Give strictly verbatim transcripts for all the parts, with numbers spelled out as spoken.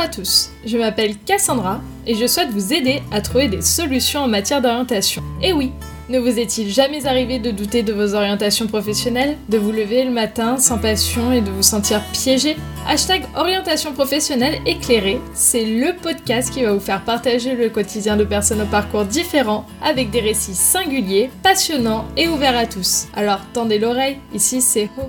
à tous, je m'appelle Cassandra et je souhaite vous aider à trouver des solutions en matière d'orientation. Et oui, ne vous est-il jamais arrivé de douter de vos orientations professionnelles, de vous lever le matin sans passion et de vous sentir piégé ? Hashtag orientation professionnelle éclairée, c'est le podcast qui va vous faire partager le quotidien de personnes au parcours différents avec des récits singuliers, passionnants et ouverts à tous. Alors tendez l'oreille, ici c'est Ho.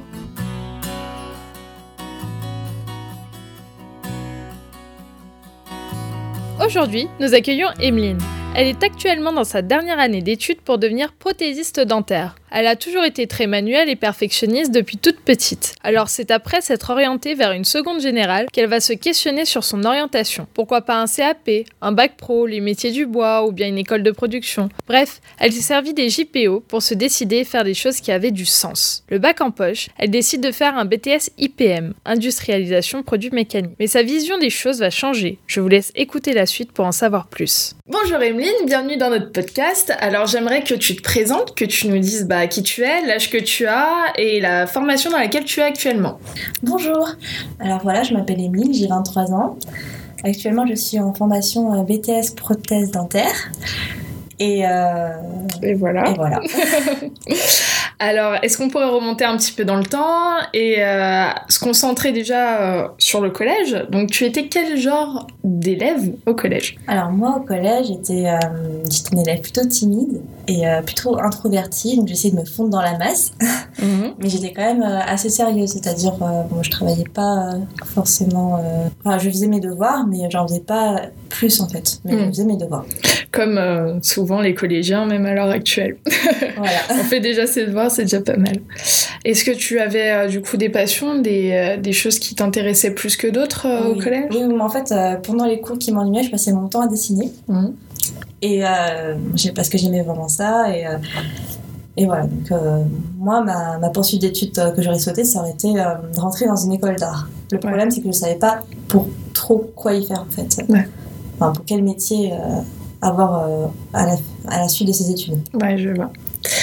Aujourd'hui, nous accueillons Emeline. Elle est actuellement dans sa dernière année d'études pour devenir prothésiste dentaire. Elle a toujours été très manuelle et perfectionniste depuis toute petite. Alors c'est après s'être orientée vers une seconde générale qu'elle va se questionner sur son orientation. Pourquoi pas un C A P, un bac pro, les métiers du bois ou bien une école de production. Bref, elle s'est servie des J P O pour se décider et faire des choses qui avaient du sens. Le bac en poche, elle décide de faire un B T S I P M, Industrialisation Produits Mécaniques. Mais sa vision des choses va changer. Je vous laisse écouter la suite pour en savoir plus. Bonjour Emeline, bienvenue dans notre podcast. Alors j'aimerais que tu te présentes, que tu nous dises bah, qui tu es, l'âge que tu as et la formation dans laquelle tu es actuellement. Bonjour, alors voilà, je m'appelle Emeline, j'ai vingt-trois ans. Actuellement, je suis en formation B T S prothèse dentaire. Et, euh... et voilà. Et voilà. Alors, est-ce qu'on pourrait remonter un petit peu dans le temps et euh, se concentrer déjà euh, sur le collège ? Donc, tu étais quel genre d'élève au collège ? Alors, moi, au collège, j'étais, euh, j'étais une élève plutôt timide et euh, plutôt introvertie. Donc, j'essayais de me fondre dans la masse. Mm-hmm. Mais j'étais quand même euh, assez sérieuse. C'est-à-dire, euh, bon, je travaillais pas euh, forcément... Euh... Enfin, je faisais mes devoirs, mais j'en faisais pas plus, en fait. Mais mm. je faisais mes devoirs. Comme euh, souvent les collégiens, même à l'heure actuelle. Voilà. On fait déjà ses devoirs, c'est déjà pas mal. Est-ce que tu avais euh, du coup des passions, des, euh, des choses qui t'intéressaient plus que d'autres euh, oui. au collège ? Oui, mais en fait, euh, pendant les cours qui m'ennuyaient, je passais mon temps à dessiner. Mmh. Et euh, j'ai, parce que j'aimais vraiment ça. Et, euh, et voilà, donc euh, moi, ma, ma poursuite d'études euh, que j'aurais souhaité, ça aurait été euh, de rentrer dans une école d'art. Le problème, ouais. c'est que je ne savais pas pour trop quoi y faire, en fait. Ouais. Enfin, pour quel métier euh, avoir euh, à, la, à la suite de ces études. Ouais, je vois.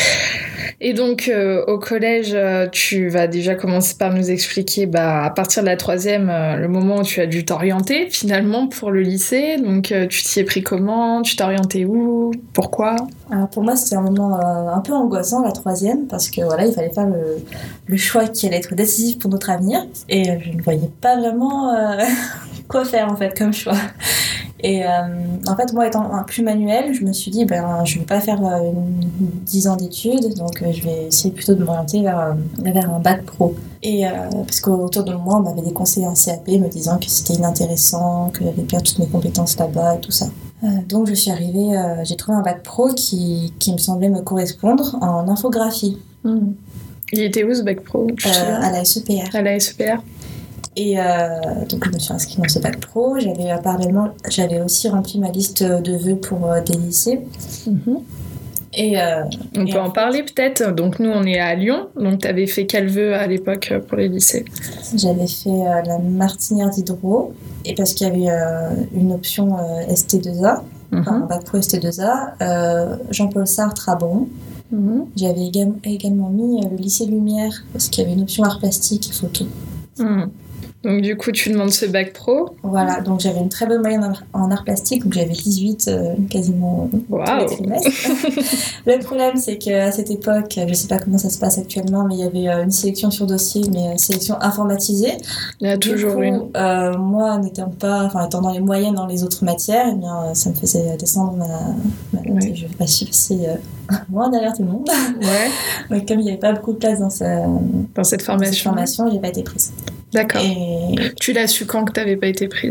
Et donc, euh, au collège, euh, tu vas déjà commencer par nous expliquer, bah, à partir de la troisième, euh, le moment où tu as dû t'orienter, finalement, pour le lycée. Donc, euh, tu t'y es pris comment ? Tu t'es orienté où ? Pourquoi ? Alors, pour moi, c'était un moment euh, un peu angoissant, la troisième, parce que, voilà, il fallait faire le, le choix qui allait être décisif pour notre avenir. Et euh, je ne voyais pas vraiment euh, quoi faire, en fait, comme choix. Et euh, en fait, moi étant un plus manuel, je me suis dit, ben, je ne vais pas faire euh, dix ans d'études, donc euh, je vais essayer plutôt de m'orienter vers, euh, vers un bac pro. Et euh, parce qu'autour de moi, on m'avait déconseillé un C A P me disant que c'était inintéressant, que j'allais perdre toutes mes compétences là-bas et tout ça. Euh, donc je suis arrivée, euh, j'ai trouvé un bac pro qui, qui me semblait me correspondre en infographie. Mmh. Il était où ce bac pro ? euh, À la S E P R. À la S E P R. Et euh, donc je me suis inscrite dans ce bac pro. J'avais, euh, parallèlement, j'avais aussi rempli ma liste de vœux pour euh, des lycées. Mm-hmm. Et, euh, on et peut en, en parler peut-être. Donc nous on est à Lyon. Donc tu avais fait quel vœu à l'époque pour les lycées ? J'avais fait euh, la Martinière Diderot. Et parce qu'il y avait euh, une option euh, S T deux A, mm-hmm. enfin un bac pro S T deux A, euh, Jean-Paul Sartre à Bron. Mm-hmm. J'avais éga- également mis euh, le lycée Lumière parce qu'il y avait une option art plastique et photo. Mm. Donc du coup, tu demandes ce bac pro. Voilà, donc j'avais une très bonne moyenne en art plastique, donc j'avais dix-huit euh, quasiment wow. tous les trimestres. Le problème, c'est qu'à cette époque, je ne sais pas comment ça se passe actuellement, mais il y avait euh, une sélection sur dossier, mais euh, sélection informatisée. Il y a toujours coup, une. Euh, moi, n'étant pas, enfin étant dans les moyennes dans les autres matières, eh bien, ça me faisait descendre ma, ma note. Ouais. Je vais pas passer euh, loin derrière tout le monde. Ouais. Mais comme il n'y avait pas beaucoup de place dans, ce, dans cette formation, dans cette formation, j'ai pas été prise. D'accord. Et... Tu l'as su quand que tu n'avais pas été prise ?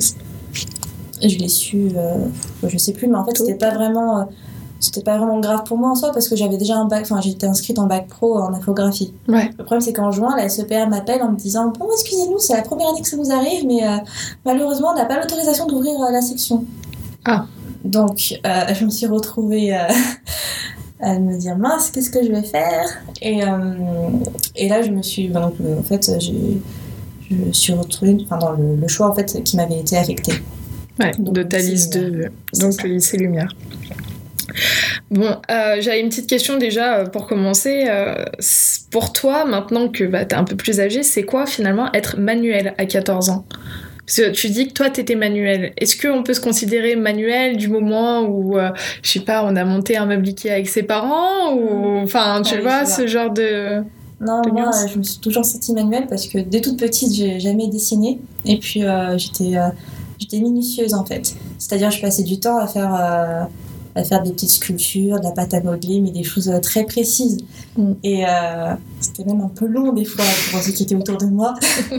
Je l'ai su, euh, je sais plus, mais en fait, Tout. c'était pas vraiment, euh, c'était pas vraiment grave pour moi en soi parce que j'avais déjà un bac, enfin, j'étais inscrite en bac pro en infographie. Ouais. Le problème, c'est qu'en juin, la S E P R m'appelle en me disant bon, excusez-nous, c'est la première année que ça vous arrive, mais euh, malheureusement, on n'a pas l'autorisation d'ouvrir euh, la section. Ah. Donc, euh, je me suis retrouvée. Euh, à me dire mince, qu'est-ce que je vais faire ? Et, euh, et là, je me suis, ben, donc, euh, en fait, j'ai. Je suis retrouvée enfin, dans le, le choix en fait, qui m'avait été affecté. Ouais, donc, de ta liste de... Donc ça. Le lycée Lumière. Bon, euh, j'avais une petite question déjà pour commencer. Euh, pour toi, maintenant que bah, t'es un peu plus âgée, c'est quoi finalement être manuel à quatorze ans ? Parce que tu dis que toi, t'étais manuel. Est-ce qu'on peut se considérer manuel du moment où, euh, je sais pas, on a monté un meuble Ikea avec ses parents ou... Enfin, tu ah, vois, oui, ce genre de... Non, de moi, nuance. je me suis toujours sentie manuelle parce que dès toute petite, j'ai jamais dessiné. Et puis, euh, j'étais, euh, j'étais minutieuse, en fait. C'est-à-dire, je passais du temps à faire... Euh, à faire des petites sculptures, de la pâte à modeler, mais des choses très précises. Mm. Et euh, c'était même un peu long des fois pour ceux qui étaient autour de moi.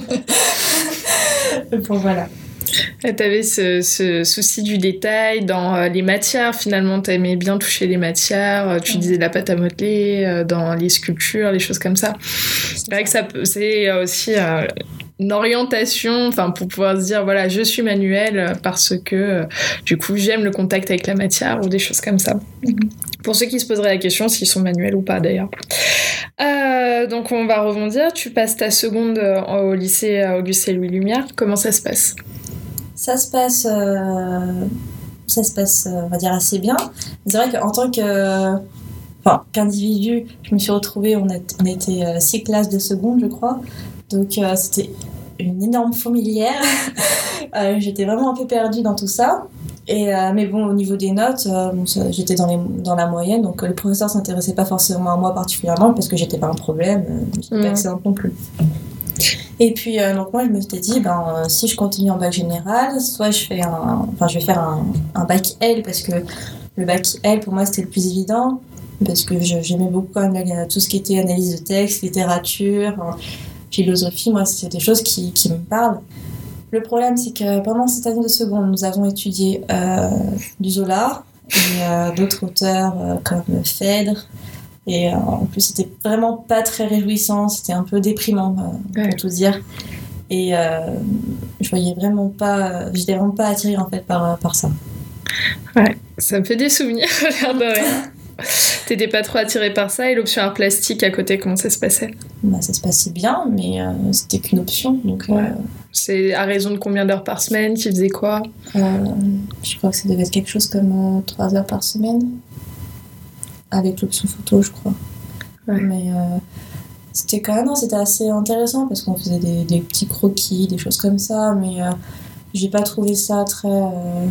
Bon, voilà. T'avais ce, ce souci du détail dans les matières, finalement, t'aimais bien toucher les matières, tu disais la pâte à modeler, dans les sculptures, les choses comme ça. C'est vrai que ça peut, c'est aussi euh, une orientation, enfin, pour pouvoir se dire, voilà, je suis manuelle parce que, euh, du coup, j'aime le contact avec la matière ou des choses comme ça. Mm-hmm. Pour ceux qui se poseraient la question s'ils sont manuels ou pas, d'ailleurs. Euh, donc, on va rebondir. Tu passes ta seconde au lycée Auguste Louis Lumière. Comment ça se passe ? Ça se passe, euh, ça se passe, on va dire, assez bien. C'est vrai qu'en tant que, enfin, qu'individu, je me suis retrouvée, on, a, on était euh, six classes de seconde, je crois. Donc, euh, c'était une énorme fourmilière. euh, j'étais vraiment un peu perdue dans tout ça. Et, euh, mais bon, au niveau des notes, euh, bon, ça, j'étais dans, les, dans la moyenne. Donc, euh, le professeur ne s'intéressait pas forcément à moi particulièrement parce que j'étais pas un problème. Euh, j'étais mmh. pas excellente non plus. Et puis, euh, donc moi, je me suis dit, ben, euh, si je continue en bac général, soit je fais un... Enfin, je vais faire un, un bac L, parce que le bac L, pour moi, c'était le plus évident, parce que je, j'aimais beaucoup quand même là, tout ce qui était analyse de texte, littérature, hein, philosophie. Moi, c'est des choses qui, qui me parlent. Le problème, c'est que pendant cette année de seconde, nous avons étudié euh, du Zola et euh, d'autres auteurs euh, comme Phèdre. Et euh, en plus, c'était vraiment pas très réjouissant, c'était un peu déprimant, euh, ouais. pour tout dire. Et euh, je voyais vraiment pas, j'étais vraiment pas attirée en fait par, par ça. Ouais, ça me fait des souvenirs, l'air de rien. T'étais pas trop attirée par ça, et l'option art plastique à côté, comment ça se passait ? Bah, ça se passait bien, mais euh, c'était qu'une option. Donc, ouais. euh, c'est à raison de combien d'heures par semaine ? Tu faisais quoi ? euh, Je crois que ça devait être quelque chose comme euh, trois heures par semaine. Avec l'option photo, je crois. Ouais. Mais euh, c'était quand même, non, c'était assez intéressant parce qu'on faisait des, des petits croquis, des choses comme ça, mais euh, j'ai pas trouvé ça très. Euh...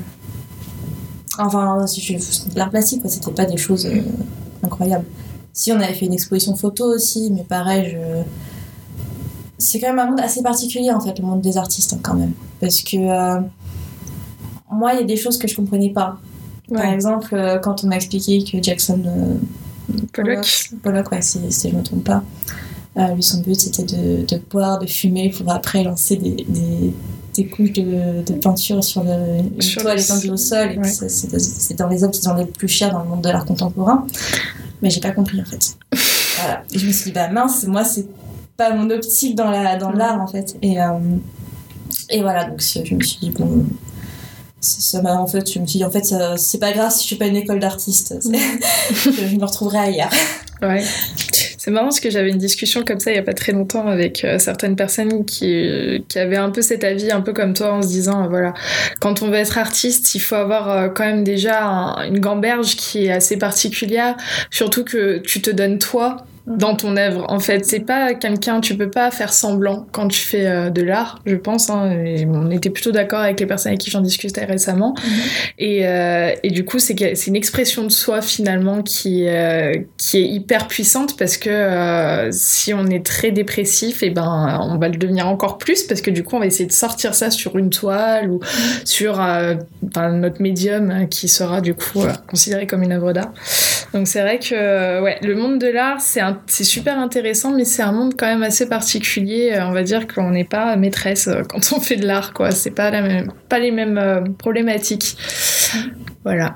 Enfin, c'était de l'art plastique, quoi, c'était pas des choses euh, incroyables. Si, on avait fait une exposition photo aussi, mais pareil, je... c'est quand même un monde assez particulier en fait, le monde des artistes, hein, quand même. Parce que euh, moi, il y a des choses que je comprenais pas. Ouais. Par exemple, euh, quand on m'a expliqué que Jackson euh, Pollock, Pollock, ouais, si, si je ne me trompe pas, euh, lui, son but c'était de, de boire, de fumer pour après lancer des, des, des couches de, de peinture sur le, une sur toile étendue au sol. Et ouais. c'est, c'est, c'est dans les œuvres qui sont les plus chères dans le monde de l'art contemporain. Mais j'ai pas compris en fait. Voilà. Et je me suis dit, bah mince, moi c'est pas mon optique dans, la, dans l'art en fait. Et, euh, et voilà, donc je me suis dit, bon. Ça m'a en fait, je me suis dit en fait ça, c'est pas grave si je suis pas une école d'artiste, je, je me retrouverai ailleurs. Ouais. C'est marrant parce que j'avais une discussion comme ça il y a pas très longtemps avec euh, certaines personnes qui qui avaient un peu cet avis un peu comme toi en se disant euh, voilà, quand on veut être artiste, il faut avoir euh, quand même déjà un, une gamberge qui est assez particulière, surtout que tu te donnes toi dans ton œuvre. En fait, c'est pas quelqu'un, tu peux pas faire semblant quand tu fais euh, de l'art, je pense, hein, et on était plutôt d'accord avec les personnes avec qui j'en discutais récemment. Mm-hmm. Et, euh, et du coup, c'est, c'est une expression de soi finalement qui, euh, qui est hyper puissante parce que euh, si on est très dépressif, et ben, on va le devenir encore plus parce que du coup, on va essayer de sortir ça sur une toile ou mm-hmm. sur euh, notre médium qui sera du coup euh, considéré comme une œuvre d'art. Donc c'est vrai que ouais, le monde de l'art, c'est, un, c'est super intéressant, mais c'est un monde quand même assez particulier. On va dire qu'on n'est pas maîtresse quand on fait de l'art, quoi. C'est pas, la même, pas les mêmes euh, problématiques. Voilà.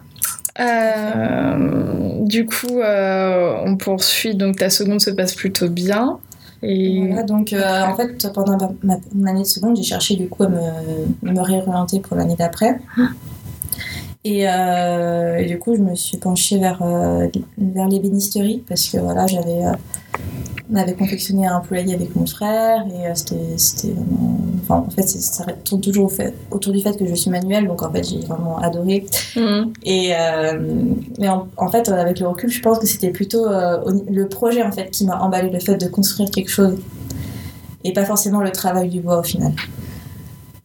Euh, du coup, euh, on poursuit. Donc ta seconde se passe plutôt bien. Et... Voilà, donc euh, en fait, pendant ma, mon année de seconde, j'ai cherché du coup à me, me réorienter pour l'année d'après. Et, euh, et du coup, je me suis penchée vers, euh, vers l'ébénisterie parce que voilà, j'avais, euh, on avait confectionné un poulailler avec mon frère et euh, c'était, c'était vraiment. Enfin, en fait, c'est, ça tourne toujours au fait, autour du fait que je suis manuelle, donc en fait, j'ai vraiment adoré. Mmh. Et, euh, mais en, en fait, avec le recul, je pense que c'était plutôt euh, le projet en fait qui m'a emballé, le fait de construire quelque chose et pas forcément le travail du bois au final.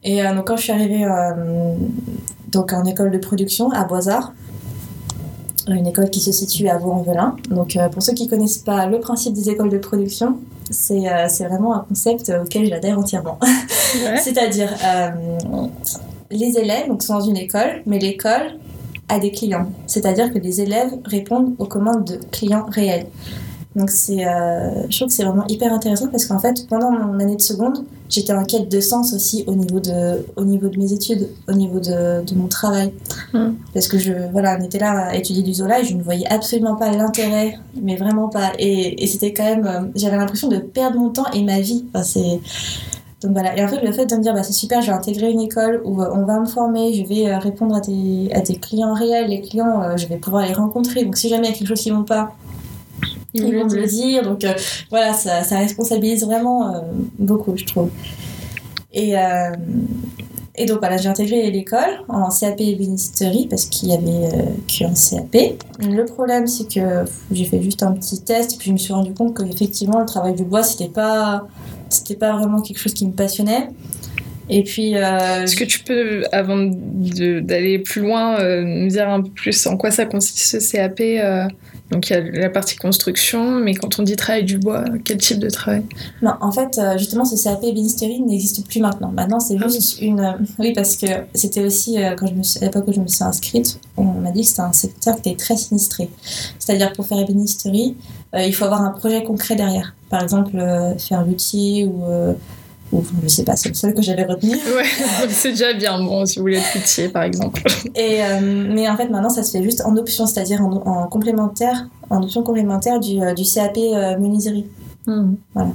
Et euh, donc quand je suis arrivée euh, donc en école de production à Boisard, une école qui se situe à Vaux-en-Velin. Donc euh, pour ceux qui connaissent pas le principe des écoles de production, c'est, euh, c'est vraiment un concept auquel j'adhère entièrement. Ouais. C'est-à-dire euh, les élèves donc, sont dans une école, mais l'école a des clients. C'est-à-dire que les élèves répondent aux commandes de clients réels. Donc c'est, euh, je trouve que c'est vraiment hyper intéressant parce qu'en fait, pendant mon année de seconde, j'étais en quête de sens aussi au niveau de, au niveau de mes études, au niveau de, de mon travail. Mmh. Parce que je, voilà, on était là à étudier du Zola et je ne voyais absolument pas l'intérêt, mais vraiment pas. Et, et c'était quand même, euh, j'avais l'impression de perdre mon temps et ma vie. Enfin, c'est... Donc voilà. Et en fait, le fait de me dire, bah, c'est super, je vais intégrer une école où euh, on va me former, je vais euh, répondre à des, à des clients réels, les clients, euh, je vais pouvoir les rencontrer. Donc si jamais il y a quelque chose qui ne va pas, ils vont me le dire, donc euh, voilà, ça, ça responsabilise vraiment euh, beaucoup, je trouve. Et, euh, et donc voilà, j'ai intégré l'école en C A P ébénisterie parce qu'il y avait euh, qu'un C A P. Le problème, c'est que j'ai fait juste un petit test et puis je me suis rendu compte qu'effectivement, le travail du bois, c'était pas, c'était pas vraiment quelque chose qui me passionnait. Et puis, euh, est-ce que tu peux, avant de, d'aller plus loin, euh, nous dire un peu plus en quoi ça consiste ce C A P euh... Donc il y a la partie construction, mais quand on dit travail du bois, quel type de travail ? Non, en fait, justement, ce C A P ébénisterie n'existe plus maintenant. Maintenant, c'est juste ah oui. une... Oui, parce que c'était aussi, quand je me suis... à l'époque où je me suis inscrite, on m'a dit que c'était un secteur qui était très sinistré. C'est-à-dire, pour faire ébénisterie, euh, il faut avoir un projet concret derrière. Par exemple, euh, faire l'outil ou... Euh, ou je sais pas, c'est le seul que j'avais retenu. Ouais, c'est déjà bien, bon, si vous voulez être luthier, par exemple. Et, euh, mais en fait, maintenant, ça se fait juste en option, c'est-à-dire en, en complémentaire, en option complémentaire du, du C A P euh, menuiserie. Mmh. Voilà.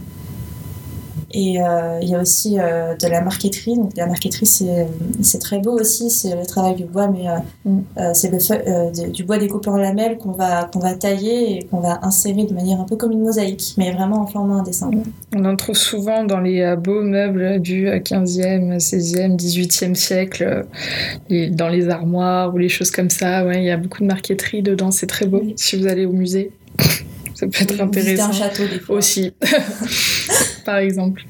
Et euh, il y a aussi euh, de la marqueterie. Donc la marqueterie, c'est, c'est très beau aussi, c'est le travail du bois, mais euh, mmh. euh, c'est le feu, euh, de, du bois découpé en lamelles qu'on va, qu'on va tailler et qu'on va insérer de manière un peu comme une mosaïque, mais vraiment en formant un dessin. Mmh. On en trouve souvent dans les euh, beaux meubles du quinzième, seizième, dix-huitième siècle, les, dans les armoires ou les choses comme ça. Ouais, il y a beaucoup de marqueterie dedans, c'est très beau. Mmh. Si vous allez au musée, ça peut être intéressant. Visiter un château, des fois. Aussi. Par exemple.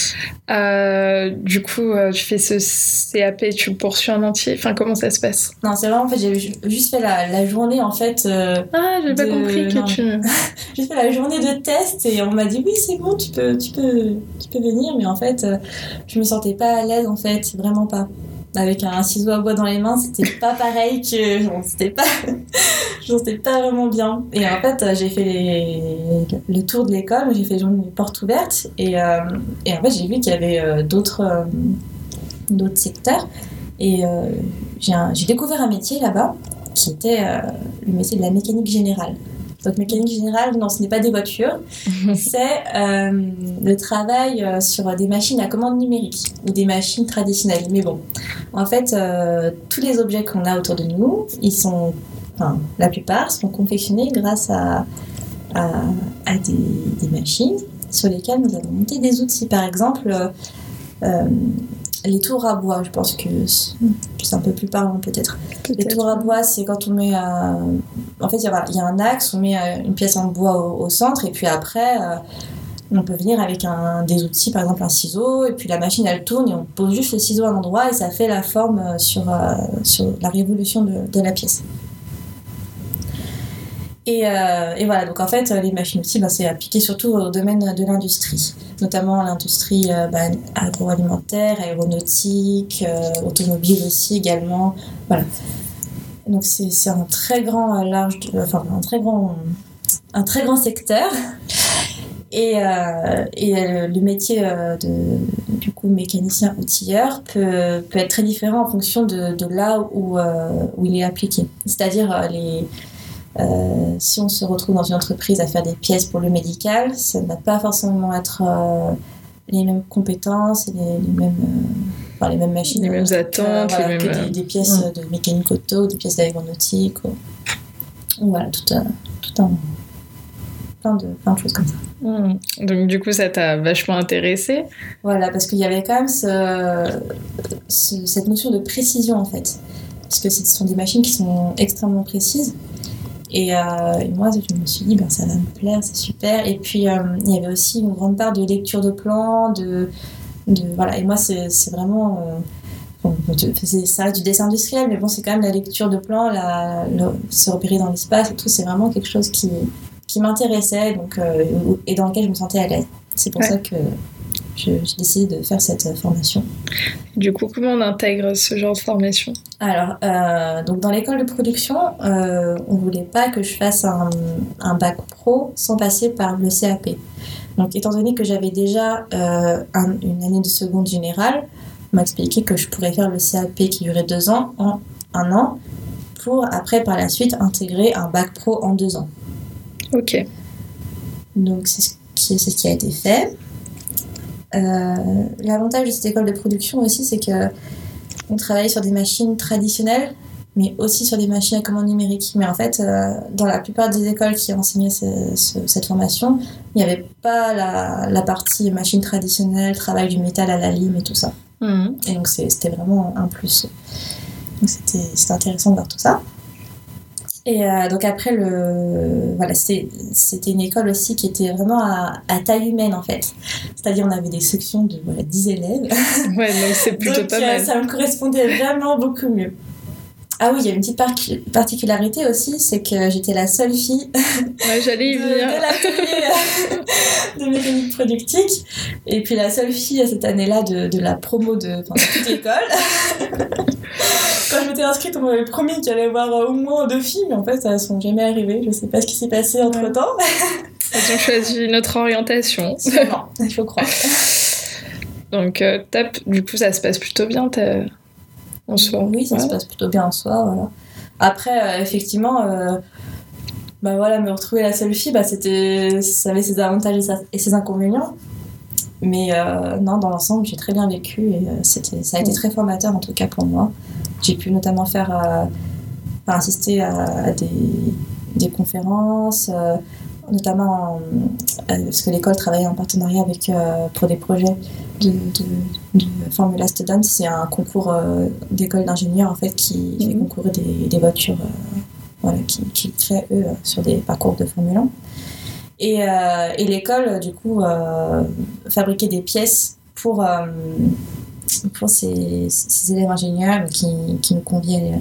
Euh, du coup, euh, tu fais ce C A P, tu le poursuis en entier. Enfin, comment ça se passe ? Non, c'est vraiment, en fait, j'ai juste fait la, la journée, en fait. Euh, ah, j'avais de... pas compris que non, tu. J'ai fait la journée de test et on m'a dit oui, c'est bon, tu peux, tu peux, tu peux venir. Mais en fait, euh, je me sentais pas à l'aise, en fait, vraiment pas. Avec un ciseau à bois dans les mains, c'était pas pareil que. Bon, c'était pas. Je ne sentais pas vraiment bien. Et en fait, j'ai fait les... le tour de l'école, j'ai fait les journées des portes ouvertes. Et, euh... et en fait, j'ai vu qu'il y avait euh, d'autres, euh... d'autres secteurs. Et euh, j'ai, un... j'ai découvert un métier là-bas qui était euh, le métier de la mécanique générale. Donc, mécanique générale, non, ce n'est pas des voitures. C'est euh, le travail euh, sur des machines à commande numérique ou des machines traditionnelles. Mais bon, en fait, euh, tous les objets qu'on a autour de nous, ils sont, enfin, la plupart sont confectionnés grâce à, à, à des, des machines sur lesquelles nous avons monté des outils. Par exemple, euh, les tours à bois, je pense que c'est un peu plus parlant peut-être. peut-être. Les tours à bois, c'est quand on met un... En fait, il y a, y a un axe, on met une pièce en bois au, au centre, et puis après, euh, on peut venir avec un, des outils, par exemple un ciseau, et puis la machine, elle tourne, et on pose juste le ciseau à un endroit, et ça fait la forme sur, euh, sur la révolution de, de la pièce. Et, euh, et voilà, donc en fait, les machines-outils, bah, c'est appliqué surtout au domaine de l'industrie, notamment l'industrie euh, bah, agroalimentaire, aéronautique, euh, automobile aussi également. Voilà. Donc c'est, c'est un très grand, large, enfin un très grand, un très grand secteur. Et, euh, et euh, le métier euh, de, du coup, mécanicien outilleur peut, peut être très différent en fonction de, de là où, euh, où il est appliqué. C'est-à-dire euh, les Euh, si on se retrouve dans une entreprise à faire des pièces pour le médical, ça ne va pas forcément être euh, les mêmes compétences, et les, les, mêmes, euh, enfin, les mêmes machines, les mêmes attentes, euh, voilà, les que mêmes... des, des pièces mmh. de mécanique auto, des pièces d'aéronautique, ou, ou voilà, tout, euh, tout un plein de, plein de choses comme ça. Mmh. Donc du coup, ça t'a vachement intéressée. Voilà, parce qu'il y avait quand même ce, ce, cette notion de précision en fait, parce que ce sont des machines qui sont extrêmement précises. Et, euh, et moi, je me suis dit, ben, ça va me plaire, c'est super. Et puis, euh, il y avait aussi une grande part de lecture de plans, de, de, voilà. Et moi, c'est, c'est vraiment... Euh, bon, c'est, ça reste du dessin industriel, mais bon, c'est quand même la lecture de plans, la, le, se repérer dans l'espace et tout, c'est vraiment quelque chose qui, qui m'intéressait donc, euh, et dans lequel je me sentais à l'aise. C'est pour ouais. ça que je, j'ai décidé de faire cette formation. Du coup, comment on intègre ce genre de formation ? Alors, euh, donc dans l'école de production, euh, on ne voulait pas que je fasse un, un bac pro sans passer par le C A P. Donc, étant donné que j'avais déjà euh, un, une année de seconde générale, on m'a expliqué que je pourrais faire le C A P qui durait deux ans en un an pour après, par la suite, intégrer un bac pro en deux ans. Ok. Donc, c'est ce qui, c'est ce qui a été fait. Euh, l'avantage de cette école de production aussi, c'est que on travaillait sur des machines traditionnelles, mais aussi sur des machines à commande numérique. Mais en fait, euh, dans la plupart des écoles qui enseignaient ce, ce, cette formation, il n'y avait pas la, la partie machine traditionnelle, travail du métal à la lime et tout ça. Mmh. Et donc, c'est, c'était vraiment un plus. Donc, c'était, c'était intéressant de voir tout ça. Et euh, donc après, le... voilà, c'était, c'était une école aussi qui était vraiment à, à taille humaine en fait. C'est-à-dire on avait des sections de voilà, dix élèves. Ouais, donc c'est plutôt donc, pas mal. Euh, ça me correspondait vraiment beaucoup mieux. Ah oui, il y a une petite par- particularité aussi, c'est que j'étais la seule fille ouais, j'allais y de, venir. de l'atelier de mécanique productique. Et puis la seule fille cette année-là de, de la promo de, de toute l'école. Quand je m'étais inscrite, on m'avait promis qu'il allait y avoir au moins deux filles, mais en fait, ça ne sont jamais arrivées. Je ne sais pas ce qui s'est passé entre-temps. Elles ont choisi notre orientation. Sûrement, il faut croire. Donc, euh, top. Du coup, ça se passe plutôt bien t'as... en soi. Oui, ça ouais. se passe plutôt bien en soi, voilà. Après, euh, effectivement, euh, bah voilà, me retrouver la seule fille, bah, c'était, ça avait ses avantages et ses inconvénients. Mais euh, non, dans l'ensemble, j'ai très bien vécu et euh, c'était, ça a été très formateur en tout cas pour moi. J'ai pu notamment faire, euh, enfin, assister à, à des, des conférences, euh, notamment euh, parce que l'école travaillait en partenariat avec, euh, pour des projets de, de, de Formula Students. C'est un concours euh, d'école d'ingénieurs en fait, qui mm-hmm. fait concourir des, des voitures euh, voilà, qui, qui créent eux sur des parcours de Formule un. Et, euh, et l'école, du coup, euh, fabriquait des pièces pour, euh, pour ces, ces élèves ingénieurs qui, qui nous conviaient